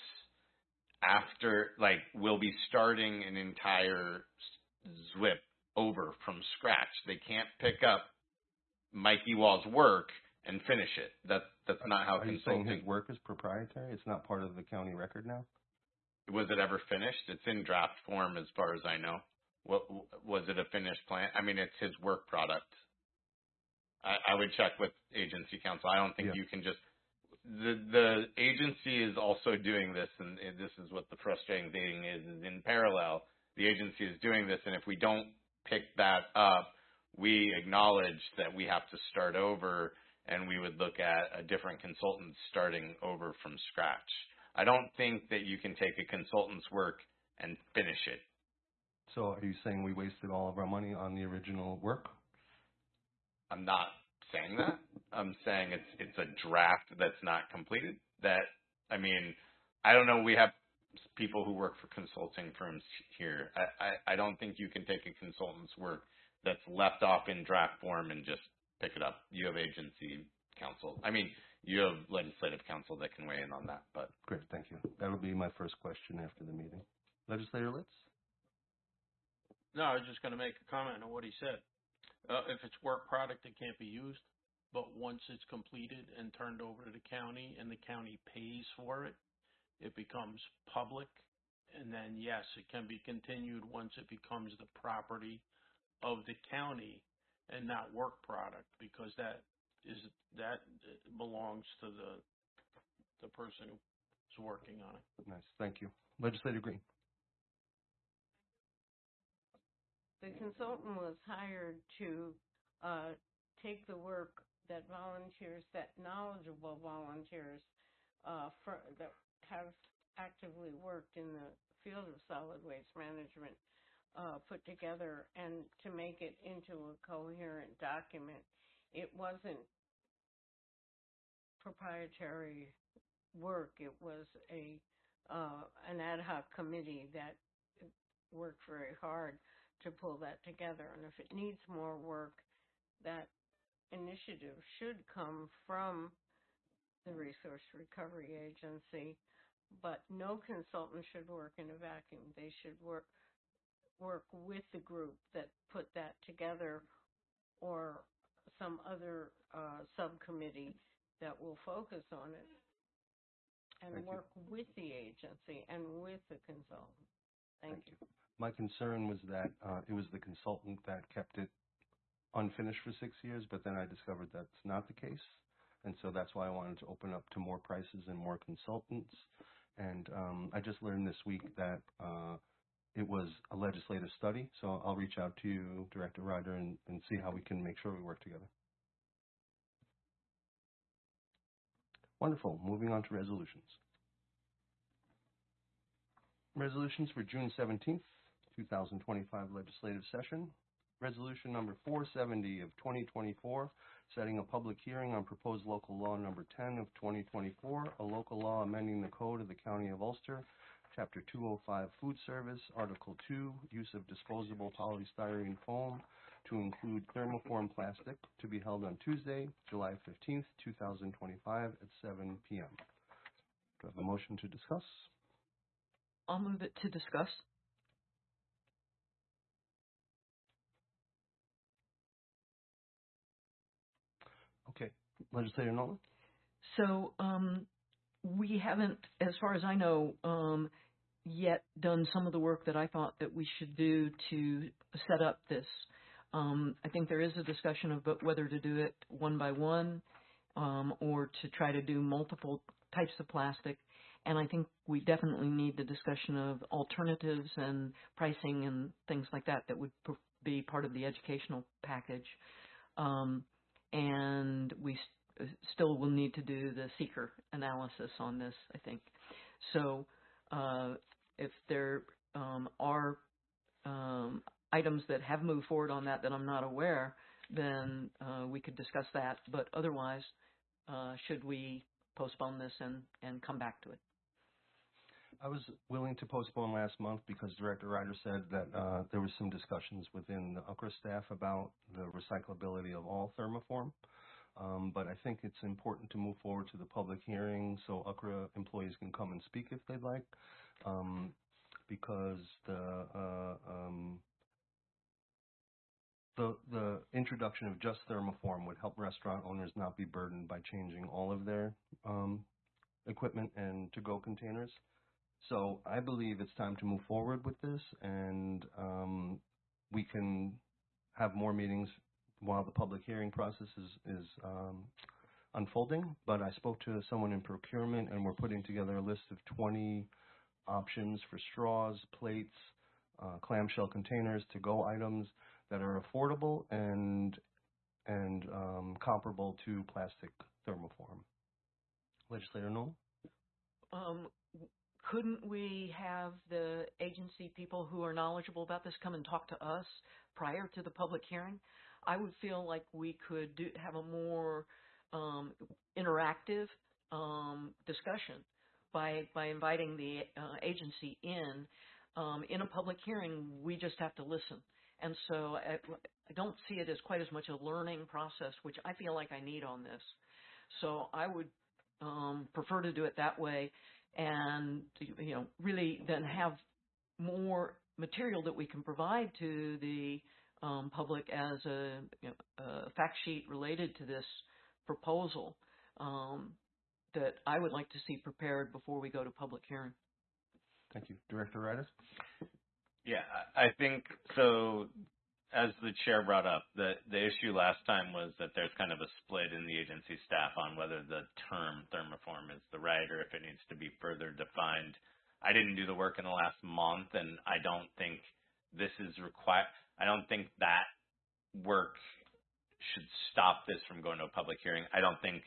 after, like, will be starting an entire Z W I P over from scratch. They can't pick up Mikey Wall's work and finish it. That, that's not how Are you saying consulting. his work is proprietary? It's not part of the county record now? Was it ever finished? It's in draft form as far as I know. What, was it a finished plan? I mean, it's his work product. I, I would check with agency counsel. I don't think Yeah. you can just, the, the agency is also doing this, and this is what the frustrating thing is, is in parallel, the agency is doing this, and if we don't pick that up, we acknowledge that we have to start over, and we would look at a different consultant starting over from scratch. I don't think that you can take a consultant's work and finish it. So are you saying we wasted all of our money on the original work? I'm not saying that. I'm saying it's it's a draft that's not completed. That, I mean, I don't know. We have people who work for consulting firms here. I, I, I don't think you can take a consultant's work that's left off in draft form and just pick it up. You have agency counsel. I mean, you have legislative counsel that can weigh in on that. But Great, thank you. That would be my first question after the meeting. Legislator Litz? No, I was just going to make a comment on what he said. Uh, if it's work product, it can't be used. But once it's completed and turned over to the county and the county pays for it, it becomes public. And then, yes, it can be continued once it becomes the property of the county and not work product, because that is that belongs to the the person who's working on it. Nice, thank you. Legislator Green? The consultant was hired to uh, take the work that volunteers, that knowledgeable volunteers uh, for, that have actively worked in the field of solid waste management uh, put together, and to make it into a coherent document. It wasn't proprietary work. It was a uh, an ad hoc committee that worked very hard to pull that together. And if it needs more work, that initiative should come from the Resource Recovery Agency, but no consultant should work in a vacuum. They should work work with the group that put that together, or some other uh, subcommittee that will focus on it, and Thank you. work with the agency and with the consultant. Thank, Thank you. you. My concern was that uh, it was the consultant that kept it unfinished for six years, but then I discovered that's not the case. And so that's why I wanted to open up to more prices and more consultants. And um, I just learned this week that uh, it was a legislative study. So I'll reach out to you, Director Ryder, and, and see how we can make sure we work together. Wonderful. Moving on to resolutions. Resolutions for June seventeenth, two thousand twenty-five legislative session. Resolution number four seventy of twenty twenty-four, setting a public hearing on proposed local law number ten of twenty twenty-four, a local law amending the code of the County of Ulster, Chapter two oh five Food Service, Article two, use of disposable polystyrene foam, to include thermoform plastic, to be held on Tuesday, July fifteenth, two thousand twenty-five at seven p m Do I have a motion to discuss? I'll move it to discuss. Okay. Legislator Nolan? So um, we haven't, as far as I know, um, yet done some of the work that I thought that we should do to set up this. Um, I think there is a discussion about whether to do it one by one um, or to try to do multiple types of plastic. And I think we definitely need the discussion of alternatives and pricing and things like that that would pr- be part of the educational package. Um, and we st- still will need to do the seeker analysis on this, I think. So uh, if there um, are um, items that have moved forward on that that I'm not aware, then uh, we could discuss that. But otherwise, uh, should we postpone this and, and come back to it? I was willing to postpone last month because Director Ryder said that uh, there was some discussions within the U C R A staff about the recyclability of all thermoform. Um, but I think it's important to move forward to the public hearing so U C R A employees can come and speak if they'd like, um, because the, uh, um, the the introduction of just thermoform would help restaurant owners not be burdened by changing all of their um, equipment and to-go containers. So I believe it's time to move forward with this, and um, we can have more meetings while the public hearing process is, is um, unfolding. But I spoke to someone in procurement, and we're putting together a list of twenty options for straws, plates, uh, clamshell containers, to-go items that are affordable and and um, comparable to plastic thermoform. Legislator Noel? Um, couldn't we have the agency people who are knowledgeable about this come and talk to us prior to the public hearing? I would feel like we could do, have a more um, interactive um, discussion by by inviting the uh, agency in. Um, in a public hearing, we just have to listen. And so I, I don't see it as quite as much a learning process, which I feel like I need on this. So I would um, prefer to do it that way, and you know, really then have more material that we can provide to the um, public as a, you know, a fact sheet related to this proposal um, that I would like to see prepared before we go to public hearing. Thank you. Director Ryder? Yeah, I I think so. As the chair brought up, the the issue last time was that there's kind of a split in the agency staff on whether the term thermoform is the right or if it needs to be further defined. I didn't do the work in the last month, and I don't think this is required. I don't think that work should stop this from going to a public hearing. I don't think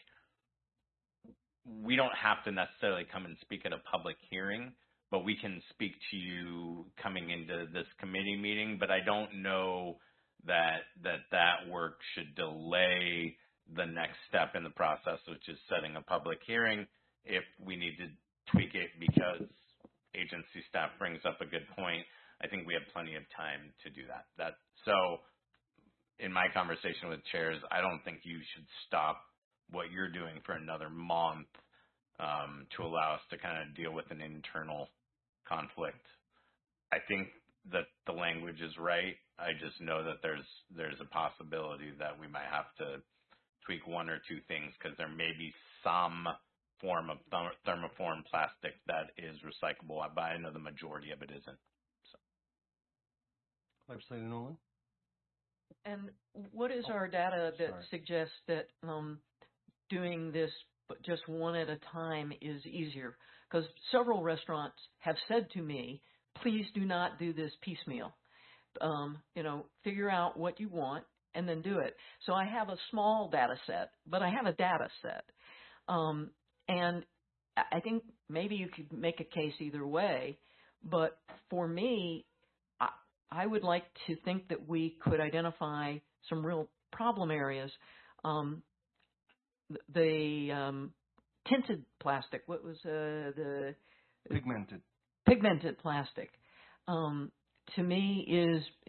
we don't have to necessarily come and speak at a public hearing, but we can speak to you coming into this committee meeting. But I don't know that that that work should delay the next step in the process, which is setting a public hearing, if we need to tweak it because agency staff brings up a good point. I think we have plenty of time to do that. That so in my conversation with chairs, I don't think you should stop what you're doing for another month um, to allow us to kind of deal with an internal conflict. I think that the language is right. I just know that there's there's a possibility that we might have to tweak one or two things because there may be some form of th- thermoform plastic that is recyclable, but I know the majority of it isn't. So. Legislator Nolan? And what is our data that Sorry. suggests that um, doing this but just one at a time is easier? Because several restaurants have said to me, please do not do this piecemeal. Um, you know, figure out what you want and then do it. So I have a small data set, but I have a data set. Um, and I think maybe you could make a case either way, but for me, I, I would like to think that we could identify some real problem areas. Um, the um, tinted plastic, what was uh, the Pigmented. Pigmented plastic, um, to me is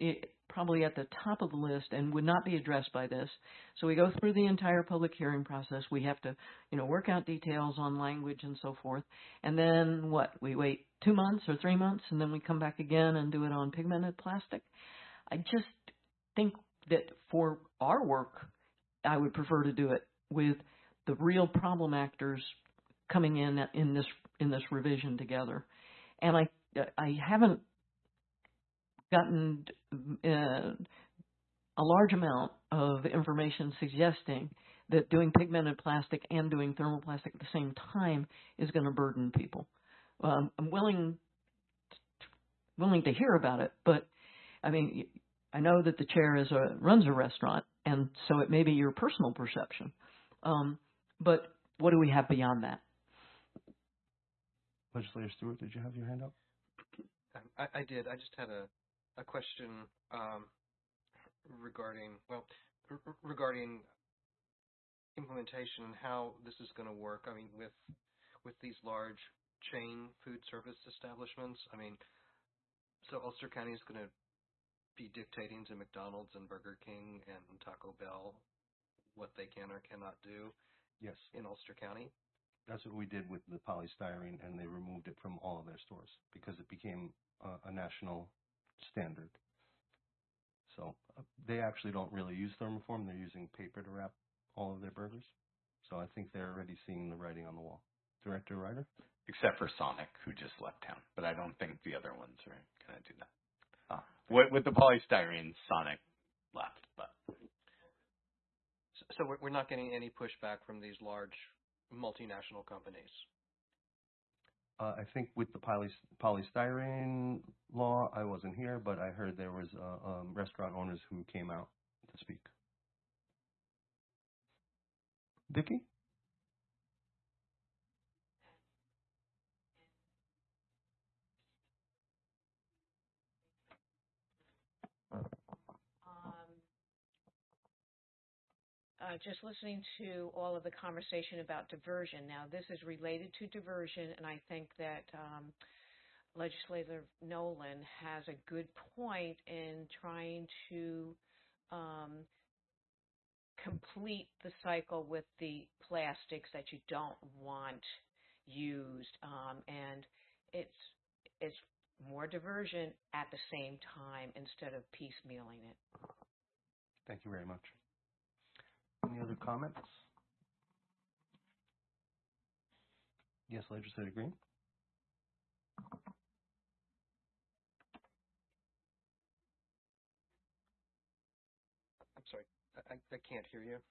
probably at the top of the list and would not be addressed by this. So we go through the entire public hearing process. We have to, you know, work out details on language and so forth. And then what? We wait two months or three months and then we come back again and do it on pigmented plastic. I just think that for our work, I would prefer to do it with the real problem actors coming in in this in this revision together. And I I haven't gotten uh, a large amount of information suggesting that doing pigmented plastic and doing thermoplastic at the same time is going to burden people. Um, I'm willing willing to hear about it, but I mean, I know that the chair is a runs a restaurant, and so it may be your personal perception. Um, but what do we have beyond that? Legislator Stewart, did you have your hand up? I, I did. I just had a, a question um, regarding, well, r- regarding implementation, how this is going to work. I mean, with with these large chain food service establishments. I mean, so Ulster County is going to be dictating to McDonald's and Burger King and Taco Bell what they can or cannot do. Yes. In Ulster County. That's what we did with the polystyrene, and they removed it from all of their stores because it became uh, a national standard. So uh, they actually don't really use thermoform. They're using paper to wrap all of their burgers. So I think they're already seeing the writing on the wall. Director Ryder? Except for Sonic, who just left town. But I don't think the other ones are going to do that. Ah. With, with the polystyrene, Sonic left. But So, so we're, we're not getting any pushback from these large multinational companies. Uh, I think with the poly, polystyrene law, I wasn't here, but I heard there was uh, um, restaurant owners who came out to speak. Vicki? Uh, just listening to all of the conversation about diversion. Now, this is related to diversion, and I think that um, Legislator Nolan has a good point in trying to um, complete the cycle with the plastics that you don't want used, um, and it's it's more diversion at the same time instead of piecemealing it. Thank you very much. Any other comments? Yes, Legislator Green? I'm sorry, I, I can't hear you.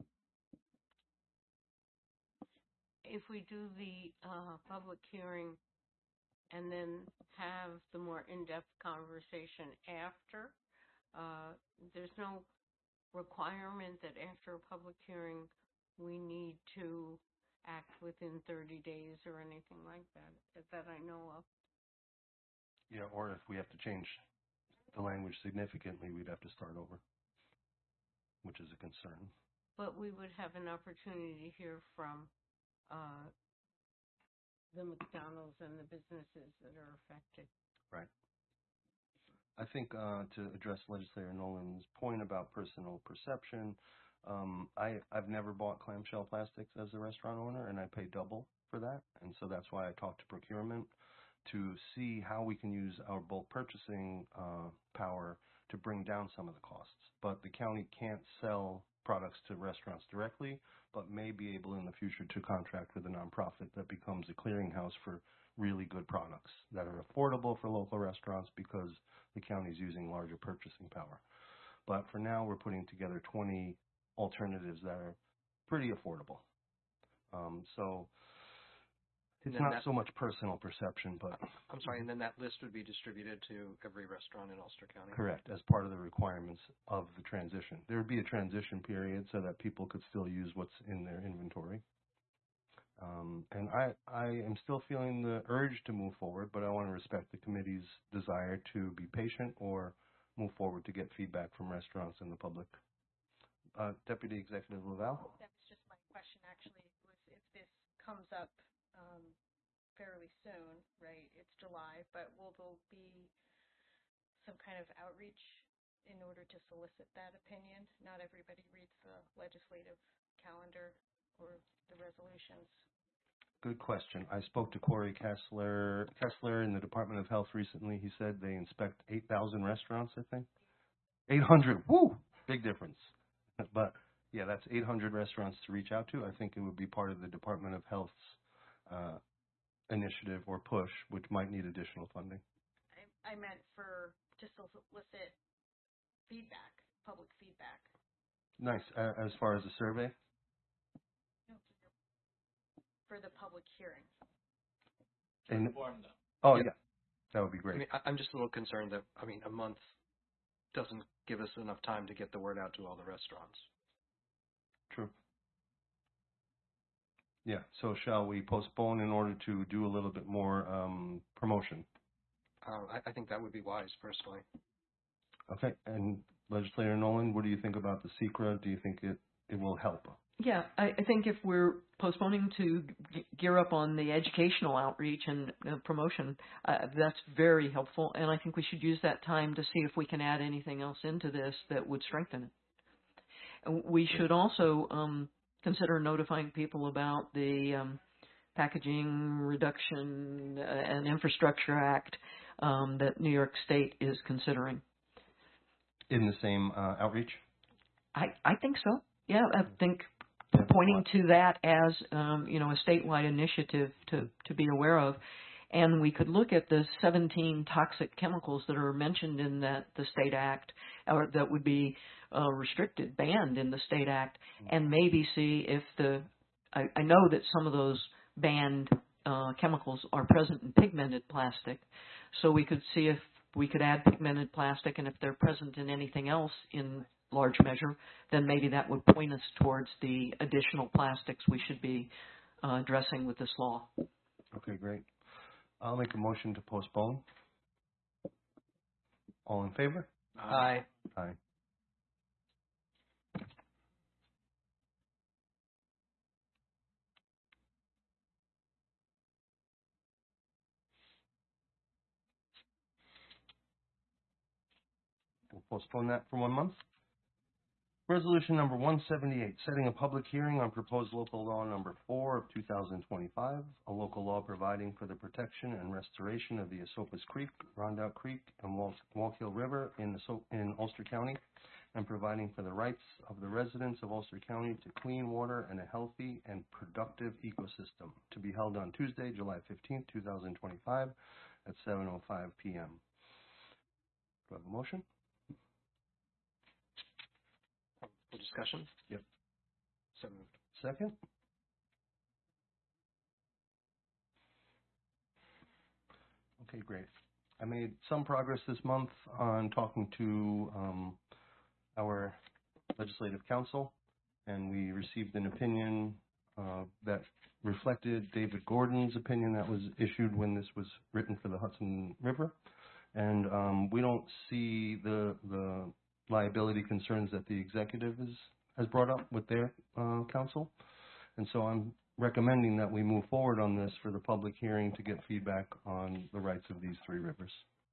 If we do the uh, public hearing and then have the more in-depth conversation after, uh, there's no requirement that after a public hearing we need to act within thirty days or anything like that, that I know of. Yeah, or if we have to change the language significantly, we'd have to start over, which is a concern. But we would have an opportunity to hear from uh, the McDonald's and the businesses that are affected. Right. I think uh, to address Legislator Nolan's point about personal perception, um, I, I've never bought clamshell plastics as a restaurant owner, and I pay double for that. And so that's why I talked to procurement to see how we can use our bulk purchasing uh, power to bring down some of the costs. But the county can't sell products to restaurants directly, but may be able in the future to contract with a nonprofit that becomes a clearinghouse for really good products that are affordable for local restaurants because the county is using larger purchasing power. But for now, we're putting together twenty alternatives that are pretty affordable. Um, so it's not that, so much personal perception, but... I'm sorry, and then that list would be distributed to every restaurant in Ulster County? Correct, as part of the requirements of the transition. There would be a transition period so that people could still use what's in their inventory. Um, and I, I am still feeling the urge to move forward, but I want to respect the committee's desire to be patient or move forward to get feedback from restaurants and the public. Uh, Deputy Executive Laval? That was just my question, actually, was if this comes up um, fairly soon, right? It's July, but will there be some kind of outreach in order to solicit that opinion. Not everybody reads the legislative calendar or the resolutions. Good question. I spoke to Corey Kessler, Kessler in the Department of Health recently. He said they inspect eight thousand restaurants, I think. eight hundred, woo, big difference. But yeah, that's eight hundred restaurants to reach out to. I think it would be part of the Department of Health's uh, initiative or push, which might need additional funding. I, I meant for, to solicit feedback, public feedback. Nice. Uh, as far as the survey? For the public hearing. And, Inform them. oh, Yeah. yeah. That would be I great. mean, I- I'm just a little concerned that, I mean, a month doesn't give us enough time to get the word out to all the restaurants. True. Yeah, so shall we postpone in order to do a little bit more um, promotion? Um, I, I think that would be wise, personally. Okay, and Legislator Nolan, what do you think about the SECRA? Do you think it, it will help? Yeah, I, I think if we're postponing to g- gear up on the educational outreach and uh, promotion, uh, that's very helpful, and I think we should use that time to see if we can add anything else into this that would strengthen it. And we should also um, consider notifying people about the um, Packaging Reduction uh, and Infrastructure Act um, that New York State is considering. In the same uh, outreach? I, I think so. Yeah, I think Yeah, pointing to that as um, you know, a statewide initiative to, to be aware of. And we could look at the seventeen toxic chemicals that are mentioned in that the state act, or that would be uh, restricted, banned in the state act, and maybe see if the I, I know that some of those banned uh, chemicals are present in pigmented plastic, so we could see if we could add pigmented plastic, and if they're present in anything else in large measure, then maybe that would point us towards the additional plastics we should be uh, addressing with this law. Okay, great. I'll make a motion to postpone. All in favor? Aye. Aye. We'll postpone that for one month. Resolution number one seventy-eight, setting a public hearing on proposed local law number four of two thousand twenty-five, a local law providing for the protection and restoration of the Esopus Creek, Rondout Creek, and Walk, Walk Hill River in, the, in Ulster County, and providing for the rights of the residents of Ulster County to clean water and a healthy and productive ecosystem, to be held on Tuesday, July fifteenth, two thousand twenty-five, at seven oh five p m Do I have a motion? For discussion? Yep. So moved. Second? Okay, great. I made some progress this month on talking to um, our legislative council, and we received an opinion uh, that reflected David Gordon's opinion that was issued when this was written for the Hudson River. And um, we don't see the the liability concerns that the executive is, has brought up with their uh, council. And so I'm recommending that we move forward on this for the public hearing to get feedback on the rights of these three rivers.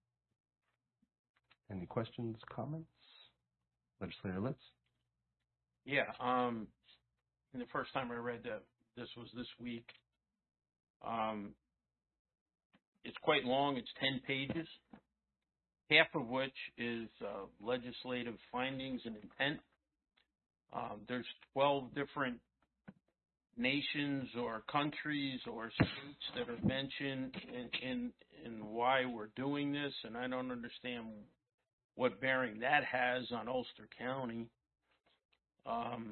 Any questions, comments? Legislator Litz? Yeah, um, and the first time I read that, this was this week. Um, it's quite long, it's ten pages, half of which is uh, legislative findings and intent. Um, there's twelve different nations or countries or states that are mentioned in, in, in why we're doing this, and I don't understand what bearing that has on Ulster County. Um,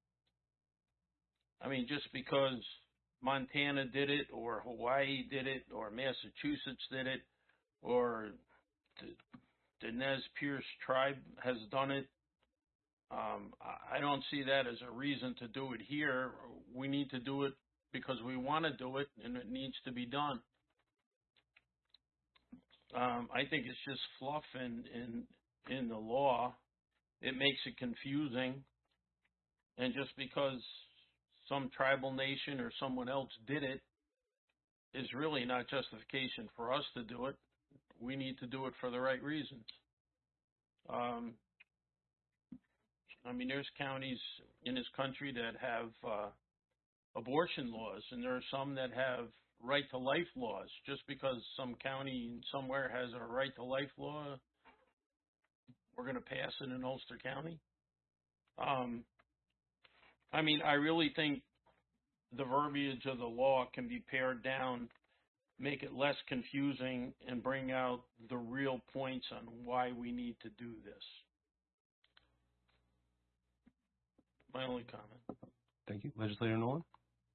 I mean, just because Montana did it, or Hawaii did it, or Massachusetts did it, or the, the Nez Perce tribe has done it, um, I don't see that as a reason to do it here. We need to do it because we want to do it, and it needs to be done. Um, I think it's just fluff in, in, in the law. It makes it confusing. And just because some tribal nation or someone else did it is really not justification for us to do it. We need to do it for the right reasons. Um, I mean, there's counties in this country that have uh, abortion laws, and there are some that have right to life laws. Just because some county somewhere has a right to life law, we're going to pass it in Ulster County. Um, I mean, I really think the verbiage of the law can be pared down, make it less confusing, and bring out the real points on why we need to do this. My only comment. Thank you. Legislator Nolan?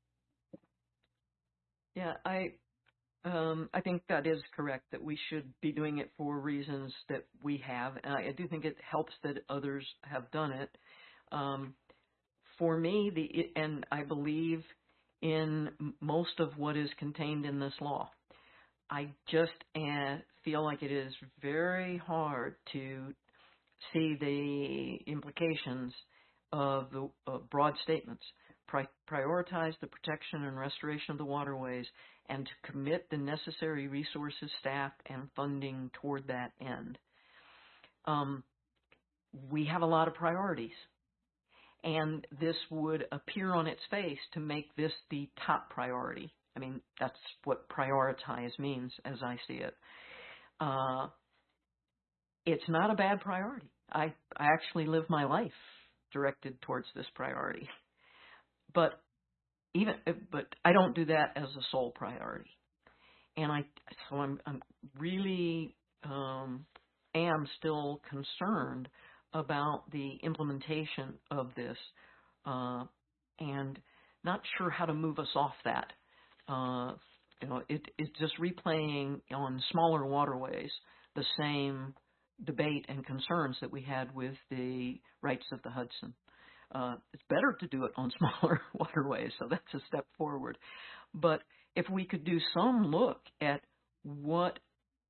Yeah, I um, I think that is correct, that we should be doing it for reasons that we have. And I, I do think it helps that others have done it. Um, for me, the and I believe in most of what is contained in this law. I just uh, feel like it is very hard to see the implications of the uh, broad statements. Pri- prioritize the protection and restoration of the waterways and to commit the necessary resources, staff, and funding toward that end. Um, we have a lot of priorities, and this would appear on its face to make this the top priority. I mean, that's what prioritize means as I see it. Uh, it's not a bad priority. I, I actually live my life directed towards this priority. But even, but I don't do that as a sole priority. And I, so I'm, I'm really um, am still concerned about the implementation of this, uh, and not sure how to move us off that. Uh, you know, it, it's just replaying on smaller waterways the same debate and concerns that we had with the rights of the Hudson. Uh, it's better to do it on smaller waterways, so that's a step forward. But if we could do some look at what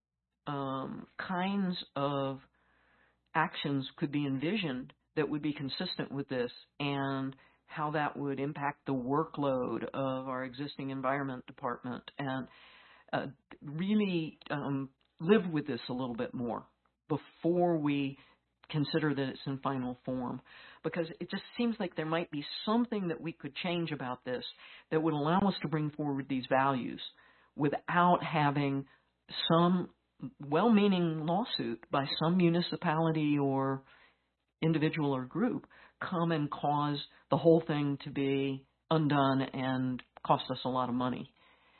um, kinds of actions could be envisioned that would be consistent with this, and how that would impact the workload of our existing environment department, and uh, really um, live with this a little bit more before we consider that it's in final form. Because it just seems like there might be something that we could change about this that would allow us to bring forward these values without having some well-meaning lawsuit by some municipality or individual or group come and cause the whole thing to be undone and cost us a lot of money.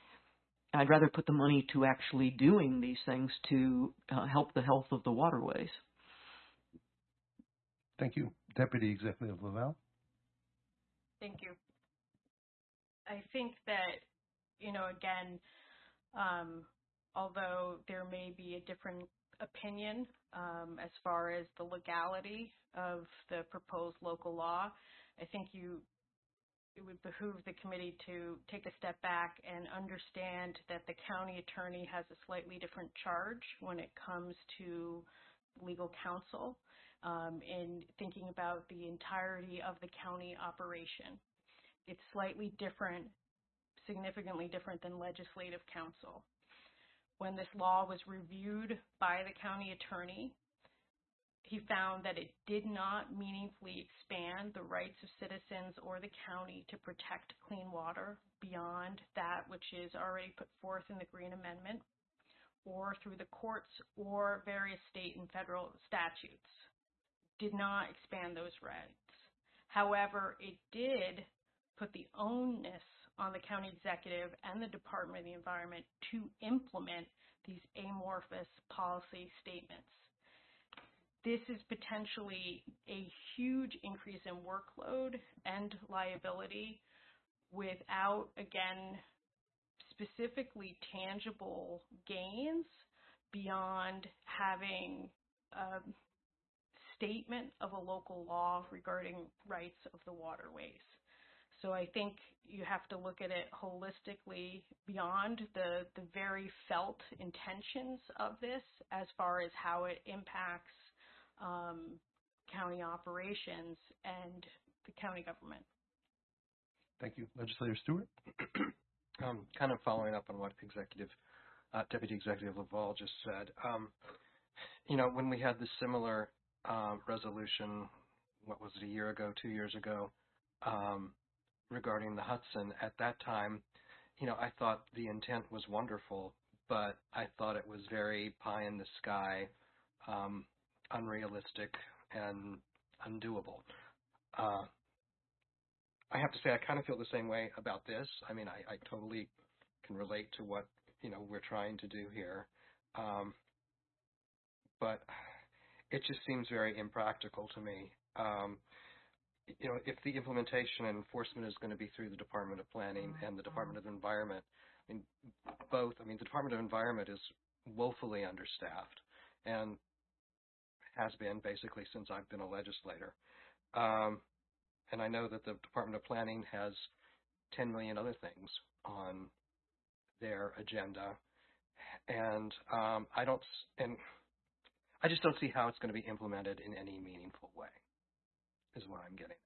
I'd rather put the money to actually doing these things to uh, help the health of the waterways. Thank you. Deputy Executive Lavelle? Thank you. I think that, you know, again, um, although there may be a different opinion um, as far as the legality of the proposed local law, I think you it would behoove the committee to take a step back and understand that the county attorney has a slightly different charge when it comes to legal counsel um, in thinking about the entirety of the county operation. It's slightly different, significantly different than legislative counsel. When this law was reviewed by the county attorney, he found that it did not meaningfully expand the rights of citizens or the county to protect clean water beyond that which is already put forth in the Green Amendment or through the courts or various state and federal statutes. Did not expand those rights. However, it did put the onus on the county executive and the Department of the Environment to implement these amorphous policy statements. This is potentially a huge increase in workload and liability without, again, specifically tangible gains beyond having a statement of a local law regarding rights of the waterways. So I think you have to look at it holistically beyond the, the very felt intentions of this as far as how it impacts um, county operations and the county government. Thank you. Legislator Stewart? um, kind of following up on what Executive, uh, Deputy Executive Lavelle just said. Um, you know, when we had this similar uh, resolution what was it, a year ago, two years ago, um, regarding the Hudson. At that time, you know, I thought the intent was wonderful, but I thought it was very pie in the sky, um, unrealistic, and undoable. Uh, I have to say, I kind of feel the same way about this. I mean, I, I totally can relate to what, you know, we're trying to do here. Um, but it just seems very impractical to me. Um, you know, if the implementation and enforcement is going to be through the Department of Planning and the Department of Environment, I mean, both, I mean, the Department of Environment is woefully understaffed and has been basically since I've been a legislator. Um, and I know that the Department of Planning has ten million other things on their agenda. And um, I don't, and I just don't see how it's going to be implemented in any meaningful way, is what I'm getting.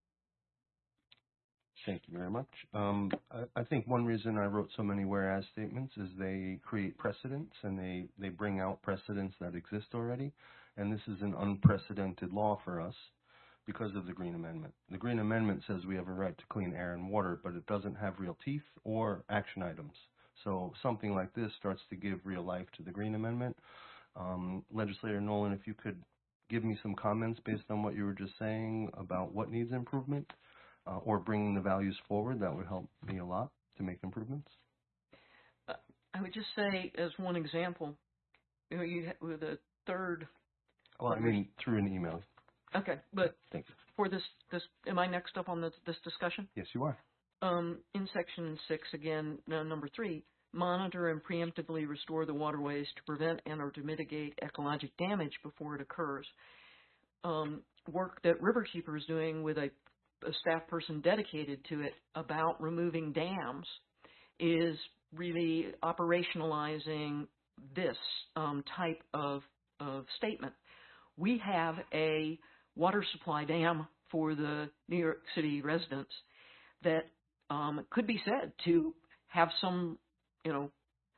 Thank you very much. Um, I, I think one reason I wrote so many whereas statements is they create precedents and they, they bring out precedents that exist already. And this is an unprecedented law for us because of the Green Amendment. The Green Amendment says we have a right to clean air and water, but it doesn't have real teeth or action items. So something like this starts to give real life to the Green Amendment. Um, Legislator Nolan, if you could give me some comments based on what you were just saying about what needs improvement uh, or bringing the values forward, that would help me a lot to make improvements. Uh, I would just say, as one example, you know, you ha- with the third. Well, I mean, through an email. Okay, but Thank you. for this, this, am I next up on this, this discussion? Yes, you are. Um, in section six, again, uh, number three, monitor and preemptively restore the waterways to prevent and or to mitigate ecologic damage before it occurs. Um, work that Riverkeeper is doing with a, a staff person dedicated to it about removing dams is really operationalizing this um, type of, of statement. We have a water supply dam for the New York City residents that um, could be said to have some, you know,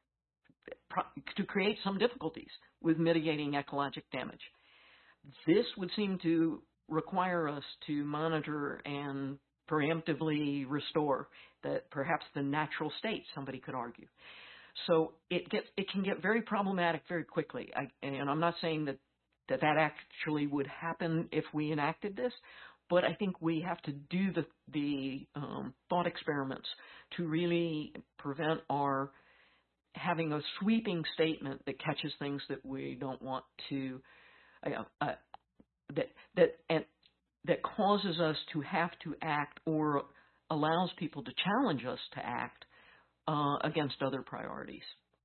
pro- to create some difficulties with mitigating ecologic damage. This would seem to require us to monitor and preemptively restore that perhaps the natural state, somebody could argue. So it gets, it can get very problematic very quickly. I, and I'm not saying that that that actually would happen if we enacted this, but I think we have to do the, the um, thought experiments to really prevent our having a sweeping statement that catches things that we don't want to, uh, uh, that, that, and, that causes us to have to act or allows people to challenge us to act uh, against other priorities.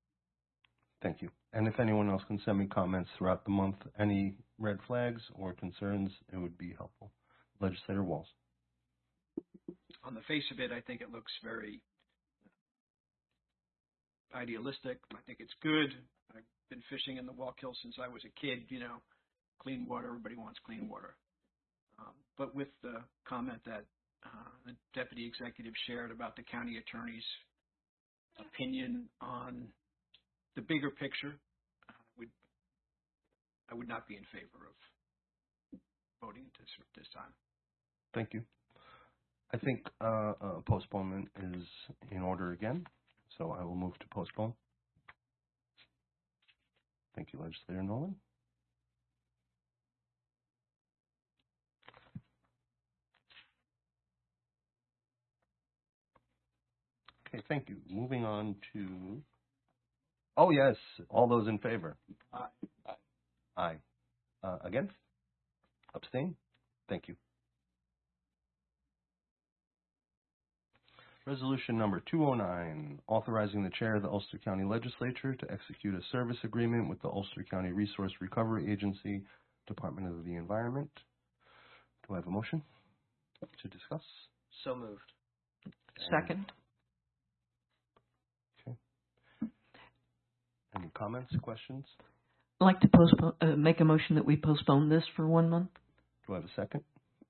Thank you. And if anyone else can send me comments throughout the month, any red flags or concerns, it would be helpful. Legislator Walz. On the face of it, I think it looks very idealistic. I think it's good. I've been fishing in the Wallkill since I was a kid, you know, clean water, everybody wants clean water. Um, but with the comment that uh, the deputy executive shared about the county attorney's opinion on the bigger picture, uh, would I would not be in favor of voting at this, this time. Thank you. I think uh, uh, postponement is in order again, so I will move to postpone. Thank you, Legislator Nolan. Okay, thank you. Moving on to, oh yes, all those in favor? Aye. Aye. Aye. Uh, against? Abstain? Thank you. Resolution number two oh nine, authorizing the chair of the Ulster County Legislature to execute a service agreement with the Ulster County Resource Recovery Agency, Department of the Environment. Do I have a motion to discuss? So moved. Second. Okay. Any comments, questions? I'd like to postpone, uh, make a motion that we postpone this for one month. Do I have a second?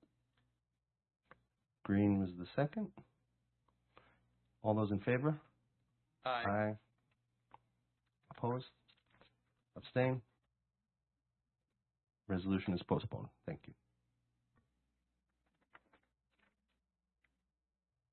Green was the second. All those in favor? Aye. Aye. Opposed? Abstain? Resolution is postponed. Thank you.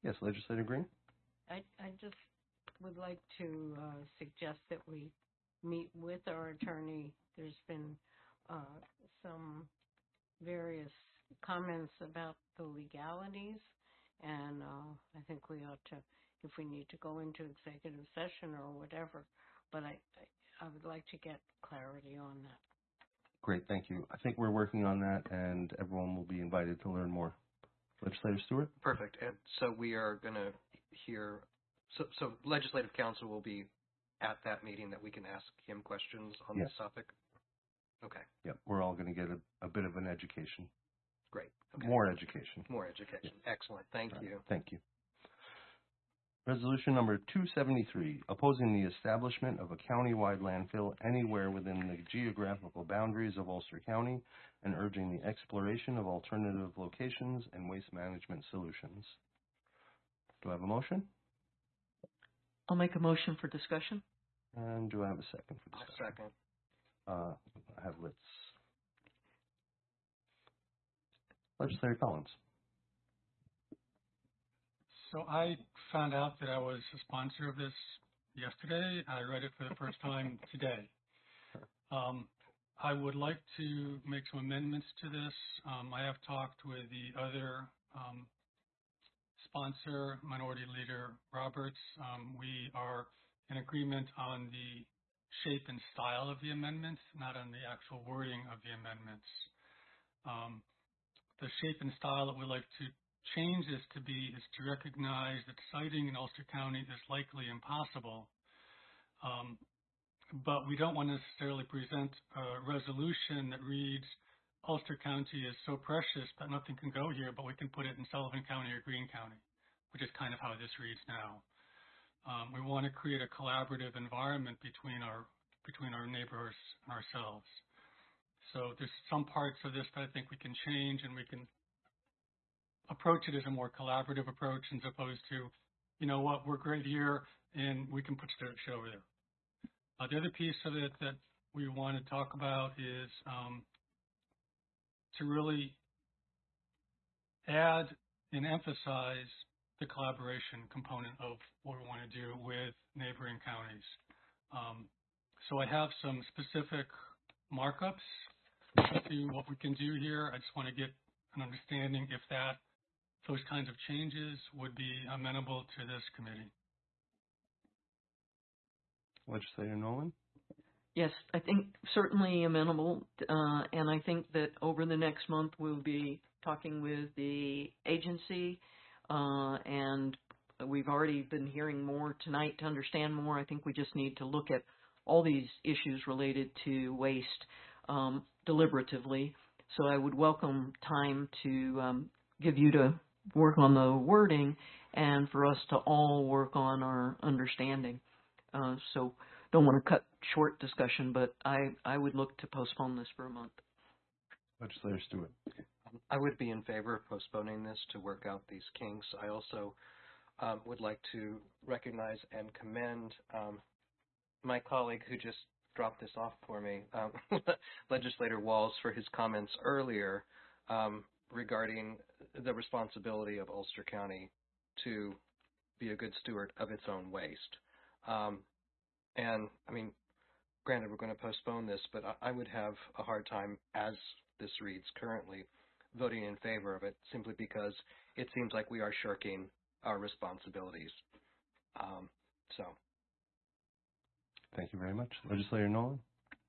Yes, Legislator Green? I, I just would like to uh, suggest that we meet with our attorney. There's been uh, some various comments about the legalities, and uh, I think we ought to, if we need to go into executive session or whatever, but I, I, I would like to get clarity on that. Great, thank you. I think we're working on that, and everyone will be invited to learn more. Legislator Stewart? Perfect. And so we are going to hear, so, so Legislative Council will be at that meeting that we can ask him questions on Yes. this topic? Okay, Yep, we're all going to get a, a bit of an education. great. Okay. More education. More education. Excellent. Thank All right, you. Thank you. Resolution number two seventy-three, opposing the establishment of a countywide landfill anywhere within the geographical boundaries of Ulster County and urging the exploration of alternative locations and waste management solutions. Do I have a motion? I'll make a motion for discussion. And do I have a second for I'll discussion? second. Uh, I have Litz. Legislator Collins. So I found out that I was a sponsor of this yesterday. I read it for the first time today. Um, I would like to make some amendments to this. Um, I have talked with the other um, sponsor, Minority Leader Roberts. Um, we are in agreement on the shape and style of the amendments, not on the actual wording of the amendments. Um, the shape and style that we'd like to change this to be is to recognize that siting in Ulster County is likely impossible, um, but we don't want to necessarily present a resolution that reads Ulster County is so precious that nothing can go here, but we can put it in Sullivan County or Greene County, which is kind of how this reads now. Um, we want to create a collaborative environment between our between our neighbors and ourselves. So there's some parts of this that I think we can change, and we can approach it as a more collaborative approach as opposed to, you know what, we're great here and we can put shit over there. Uh, the other piece of it that we want to talk about is um, to really add and emphasize the collaboration component of what we want to do with neighboring counties. Um, so I have some specific markups to what we can do here. I just want to get an understanding if that those kinds of changes would be amenable to this committee. Legislator Nolan? Yes, I think certainly amenable, uh, and I think that over the next month we'll be talking with the agency, uh, and we've already been hearing more tonight to understand more. I think we just need to look at all these issues related to waste um, deliberatively. So I would welcome time to um, give you to work on the wording and for us to all work on our understanding. Uh, so don't want to cut short discussion, but I, I would look to postpone this for a month. Legislator Stewart. Um, I would be in favor of postponing this to work out these kinks. I also um, would like to recognize and commend um, my colleague who just dropped this off for me, um, Legislator Walls, for his comments earlier um, regarding the responsibility of Ulster County to be a good steward of its own waste. Um, and, I mean, granted, we're going to postpone this, but I, I would have a hard time, as this reads currently, voting in favor of it, simply because it seems like we are shirking our responsibilities. Um, so. Thank you very much. Legislator Nolan?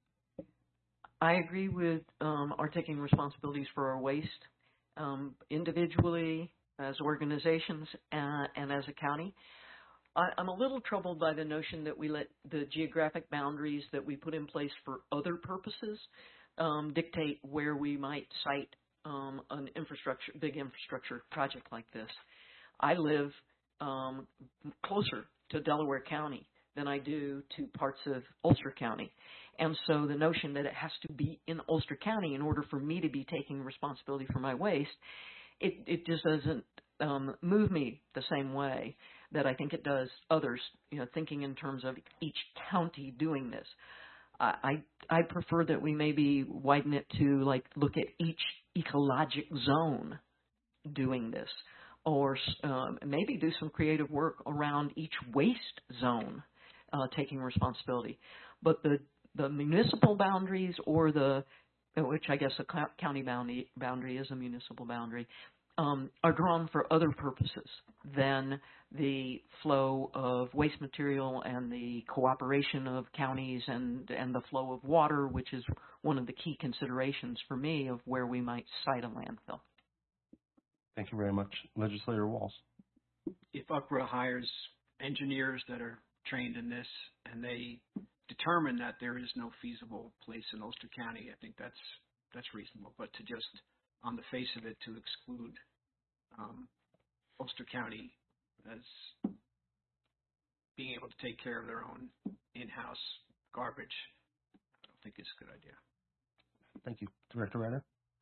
I agree with um, our taking responsibilities for our waste um, individually, as organizations, uh, and as a county. I, I'm a little troubled by the notion that we let the geographic boundaries that we put in place for other purposes um, dictate where we might site um, an infrastructure, big infrastructure project like this. I live um, closer to Delaware County than I do to parts of Ulster County. And so the notion that it has to be in Ulster County in order for me to be taking responsibility for my waste, it, it just doesn't um, move me the same way that I think it does others, you know, thinking in terms of each county doing this. I, I prefer that we maybe widen it to, like, look at each ecologic zone doing this, or s- um, maybe do some creative work around each waste zone uh, taking responsibility. But the, the municipal boundaries or the, which I guess a co- county boundary, boundary is a municipal boundary, um, are drawn for other purposes than the flow of waste material and the cooperation of counties and, and the flow of water, which is one of the key considerations for me of where we might site a landfill. Thank you very much. Legislator Walls. If U C R A hires engineers that are trained in this and they determine that there is no feasible place in Ulster County, I think that's that's reasonable. But to just, on the face of it, to exclude um, Ulster County as being able to take care of their own in-house garbage, I don't think it's a good idea. Thank you. Director Ryder.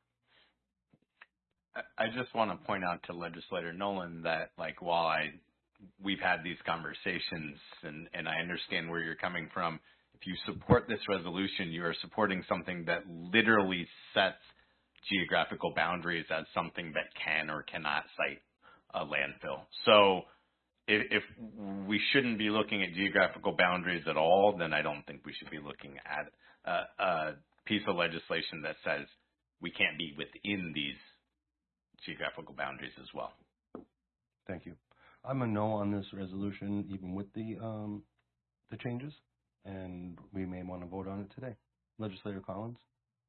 I- I just want to point out to Legislator Nolan that, like, while I, we've had these conversations and, and I understand where you're coming from, if you support this resolution, you are supporting something that literally sets geographical boundaries as something that can or cannot site a landfill. So if, if we shouldn't be looking at geographical boundaries at all, then I don't think we should be looking at a, a piece of legislation that says we can't be within these geographical boundaries as well. Thank you. I'm a no on this resolution, even with the um, the changes, and we may want to vote on it today. Legislator Collins.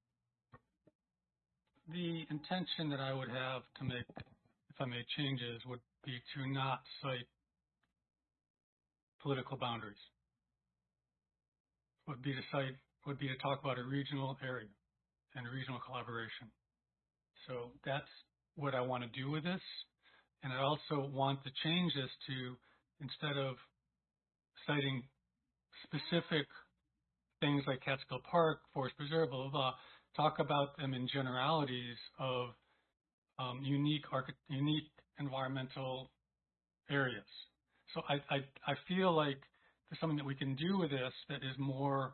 The intention that I would have to make, if I made changes, would be to not cite political boundaries. Would be to cite, would be to talk about a regional area and regional collaboration. So that's what I want to do with this. And I also want to change this to, instead of citing specific things like Catskill Park, Forest Preserve, blah, blah, blah, talk about them in generalities of um, unique, archi- unique environmental areas. So I, I, I feel like there's something that we can do with this that is more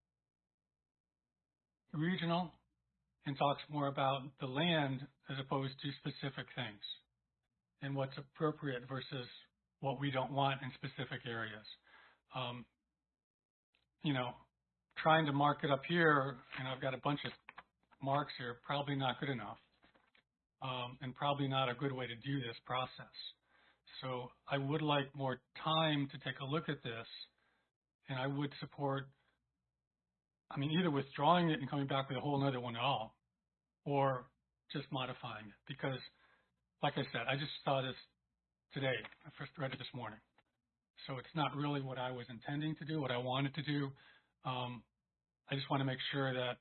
regional and talks more about the land as opposed to specific things and what's appropriate versus what we don't want in specific areas. Um, you know, trying to mark it up here, and I've got a bunch of marks here, probably not good enough, um, and probably not a good way to do this process. So I would like more time to take a look at this, and I would support, I mean, either withdrawing it and coming back with a whole other one at all, or just modifying it. Because, like I said, I just saw this today. I first read it this morning. So it's not really what I was intending to do, what I wanted to do. Um, I just want to make sure that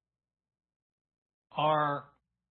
our,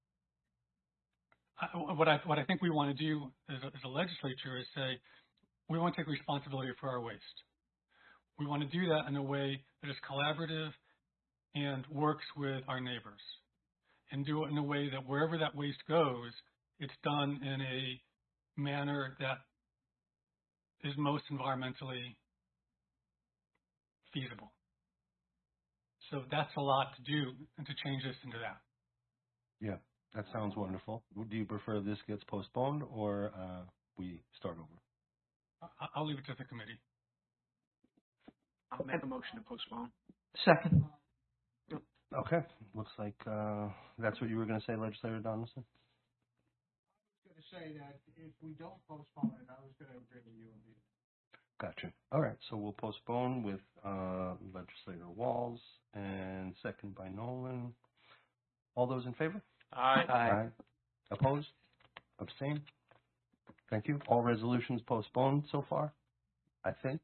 what I, what I think we want to do as a, as a legislature is say, we want to take responsibility for our waste. We want to do that in a way that is collaborative and works with our neighbors, and do it in a way that wherever that waste goes, it's done in a manner that is most environmentally feasible. So that's a lot to do, and to change this into that. Yeah, that sounds wonderful. Do you prefer this gets postponed or uh, we start over? I- I'll leave it to the committee. I'll make a motion to postpone. Second. Okay, looks like uh, that's what you were going to say, Legislator Donaldson? I was going to say that if we don't postpone it, I was going to agree with you. Gotcha. All right, so we'll postpone with uh, Legislator Walls and second by Nolan. All those in favor? Aye. Aye. Opposed? Abstain? Thank you. All resolutions postponed so far, I think.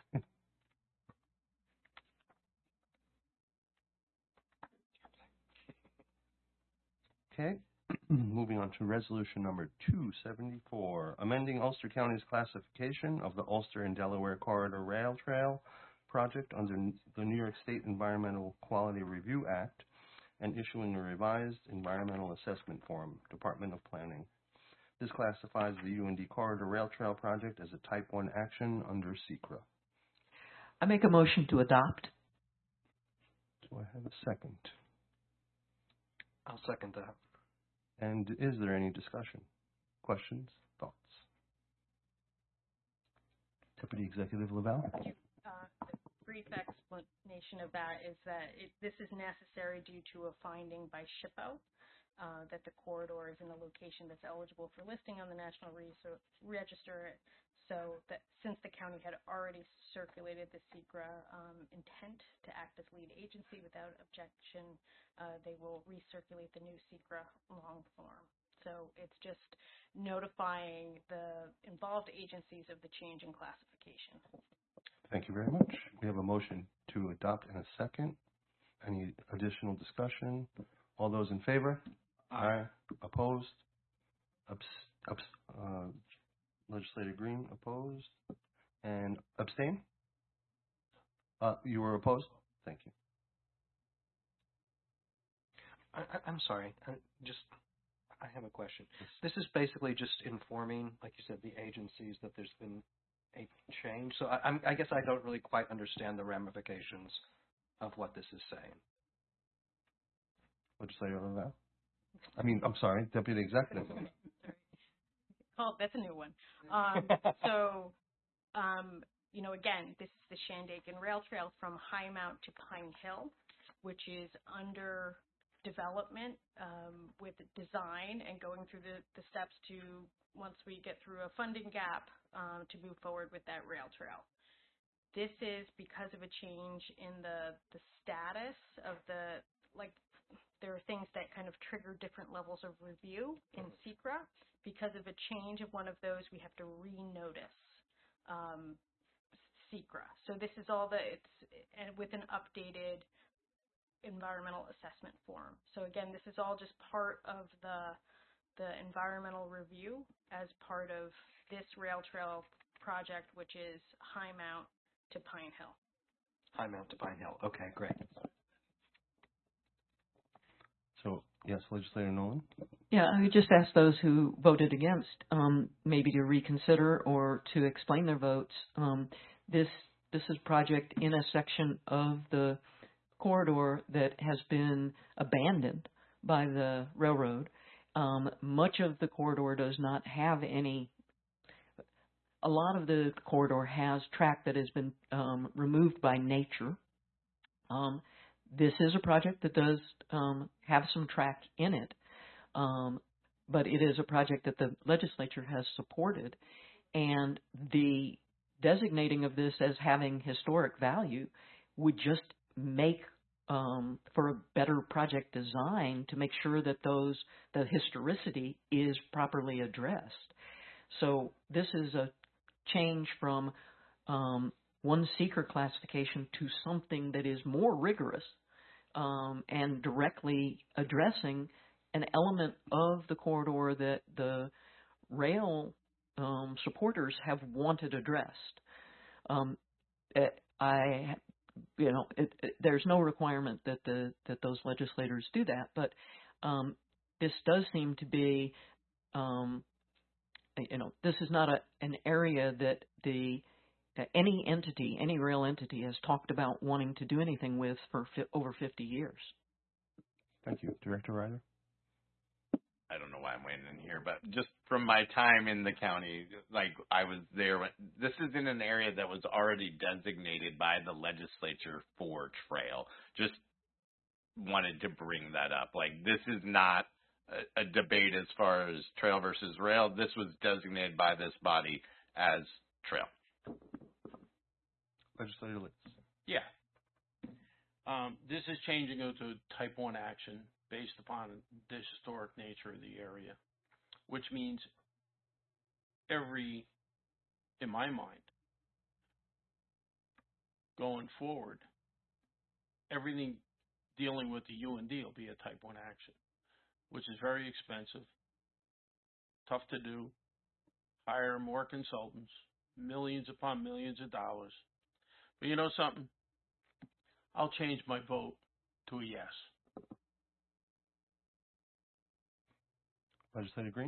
Okay, moving on to resolution number two seventy-four, amending Ulster County's classification of the Ulster and Delaware Corridor Rail Trail project under the New York State Environmental Quality Review Act and issuing a revised environmental assessment form, Department of Planning. This classifies the U N D Corridor Rail Trail project as a Type one action under SECRA. I make a motion to adopt. Do I have a second? I'll second that. And is there any discussion, questions, thoughts? Deputy Executive Lavelle? You, uh, the brief explanation of that is that it, this is necessary due to a finding by SHPO uh, that the corridor is in a location that's eligible for listing on the National Reso- Register. So that since the county had already circulated the SECRA um, intent to act as lead agency without objection, uh, they will recirculate the new SECRA long form. So it's just notifying the involved agencies of the change in classification. Thank you very much. We have a motion to adopt in a second. Any additional discussion? All those in favor? Aye. Opposed? Abs- abs- uh, Legislator Green opposed? And abstain? Uh, you were opposed? Thank you. I, I, I'm sorry. I just, I have a question. This is basically just informing, like you said, the agencies that there's been a change. So I, I'm, I guess I don't really quite understand the ramifications of what this is saying. Legislator Lavelle? I mean, I'm sorry, Deputy Executive. Oh, that's a new one. Um, so, um, you know, again, this is the Shandaken Rail Trail from Highmount to Pine Hill, which is under development um, with design and going through the, the steps to, once we get through a funding gap, um, to move forward with that rail trail. This is because of a change in the, the status of the, like, there are things that kind of trigger different levels of review in SECRA. Because of a change of one of those, we have to re-notice um, SECRA. So this is all the, it's and with an updated environmental assessment form. So again, this is all just part of the, the environmental review as part of this rail trail project, which is Highmount to Pine Hill. Highmount to Pine Hill. Okay, great. So, yes, Legislator Nolan? Yeah, I would just ask those who voted against um, maybe to reconsider or to explain their votes. Um, this this is a project in a section of the corridor that has been abandoned by the railroad. Um, much of the corridor does not have any. A lot of the corridor has track that has been um, removed by nature. Um, this is a project that does um, have some track in it. Um, but it is a project that the legislature has supported, and the designating of this as having historic value would just make um, for a better project design to make sure that those the historicity is properly addressed. So this is a change from um, one SECRA classification to something that is more rigorous um, and directly addressing an element of the corridor that the rail um, supporters have wanted addressed. Um, I, you know, it, it, there's no requirement that the that those legislators do that, but um, this does seem to be, um, you know, this is not a, an area that the any entity, any rail entity, has talked about wanting to do anything with for fi- over fifty years. Thank you, Director Ryder. I don't know why I'm waiting in here, but just from my time in the county, like I was there when this is in an area that was already designated by the legislature for trail. Just wanted to bring that up. Like this is not a, a debate as far as trail versus rail. This was designated by this body as trail. Legislator Litz. Yeah. Um, this is changing it to type one action based upon the historic nature of the area, which means every, in my mind, going forward, everything dealing with the U and D will be a type one action, which is very expensive, tough to do, hire more consultants, millions upon millions of dollars. But you know something? I'll change my vote to a yes. Legislator Green?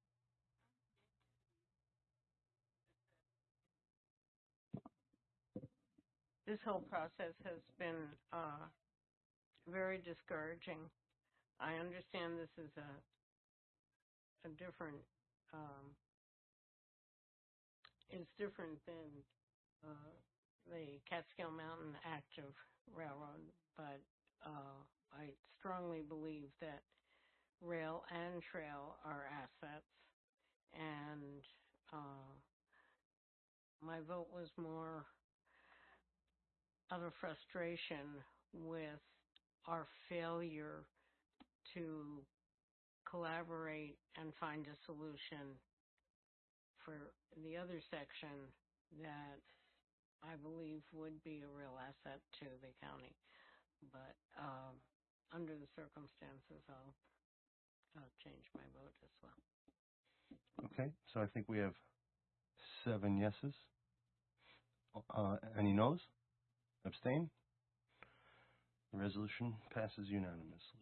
This whole process has been uh, very discouraging. I understand this is a a different um, is different than uh, the Catskill Mountain Active Railroad, but uh, I strongly believe that rail and trail are assets, and uh, my vote was more out of frustration with our failure to collaborate and find a solution for the other section that I believe would be a real asset to the county. But um, under the circumstances, I'll, I'll change my vote as well. Okay, so I think we have seven yeses. Uh, any noes? Abstain? The resolution passes unanimously.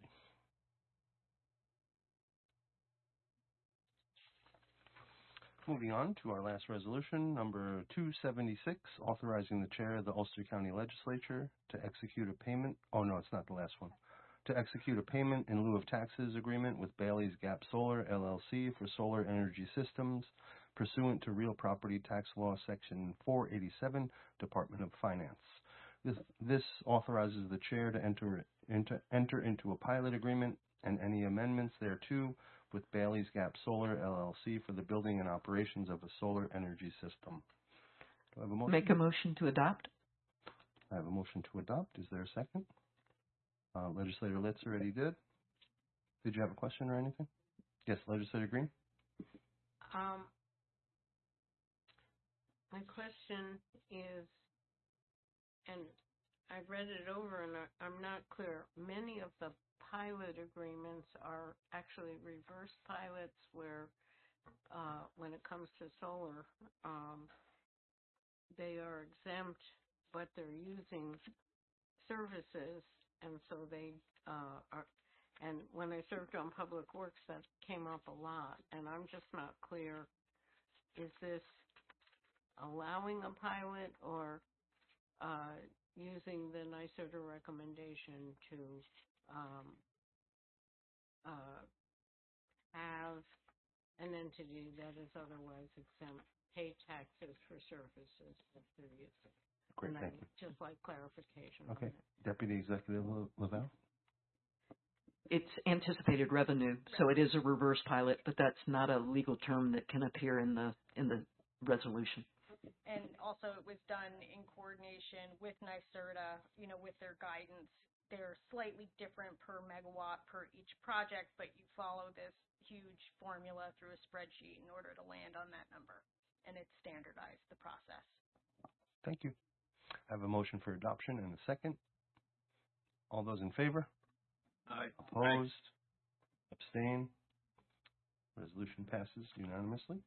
Moving on to our last resolution, number two seventy-six, authorizing the chair of the Ulster County Legislature to execute a payment. Oh, no, it's not the last one. To execute a payment in lieu of taxes agreement with Bailey's Gap Solar, L L C, for solar energy systems pursuant to Real Property Tax Law, Section four eighty-seven, Department of Finance. This, this authorizes the chair to enter, into, enter into a pilot agreement and any amendments thereto with Bailey's Gap Solar, L L C, for the building and operations of a solar energy system. Do I have a motion? Make a motion to adopt. I have a motion to adopt. Is there a second? Uh, Legislator Litz already did. Did you have a question or anything? Yes, Legislator Green? Um, my question is, and I read it over and I, I'm not clear, many of the pilot agreements are actually reverse pilots where uh, when it comes to solar, um, they are exempt, but they're using services, and so they uh, are, and when I served on Public Works, that came up a lot, and I'm just not clear, is this allowing a pilot or uh, using the NYSERDA recommendation to um, uh, have an entity that is otherwise exempt pay taxes for services that they're using? Great, and thank I'd you. just like clarification Okay. on it. Deputy Executive La- Lavelle? It's anticipated revenue, so it is a reverse pilot, but that's not a legal term that can appear in the in the resolution. And also it was done in coordination with NYSERDA, you know, with their guidance. They're slightly different per megawatt per each project, but you follow this huge formula through a spreadsheet in order to land on that number. And it's standardized, the process. Thank you. I have a motion for adoption and a second. All those in favor? Aye. Opposed? Abstain? Resolution passes unanimously.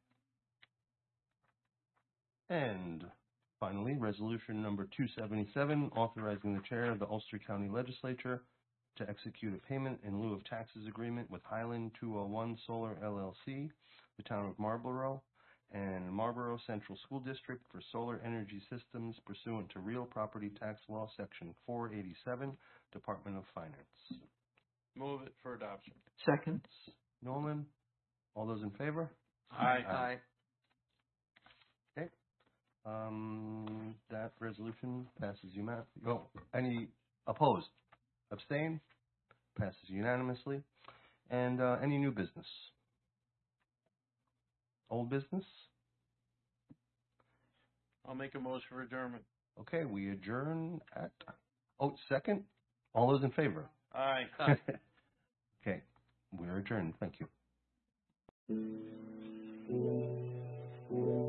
And finally, resolution number two seventy-seven, authorizing the chair of the Ulster County Legislature to execute a payment in lieu of taxes agreement with Highland two oh one Solar L L C, the town of Marlborough, and Marlborough Central School District for solar energy systems pursuant to Real Property Tax Law, Section four eighty-seven, Department of Finance. Move it for adoption. Second. Nolan, all those in favor? Aye. Aye. Okay. Um, that resolution passes unanimously. Oh, any opposed? Abstain? Passes unanimously. And uh, any new business? Old business? I'll make a motion for adjournment. Okay, we adjourn at, oh, second? All those in favor? Aye. Okay, we're adjourned. Thank you.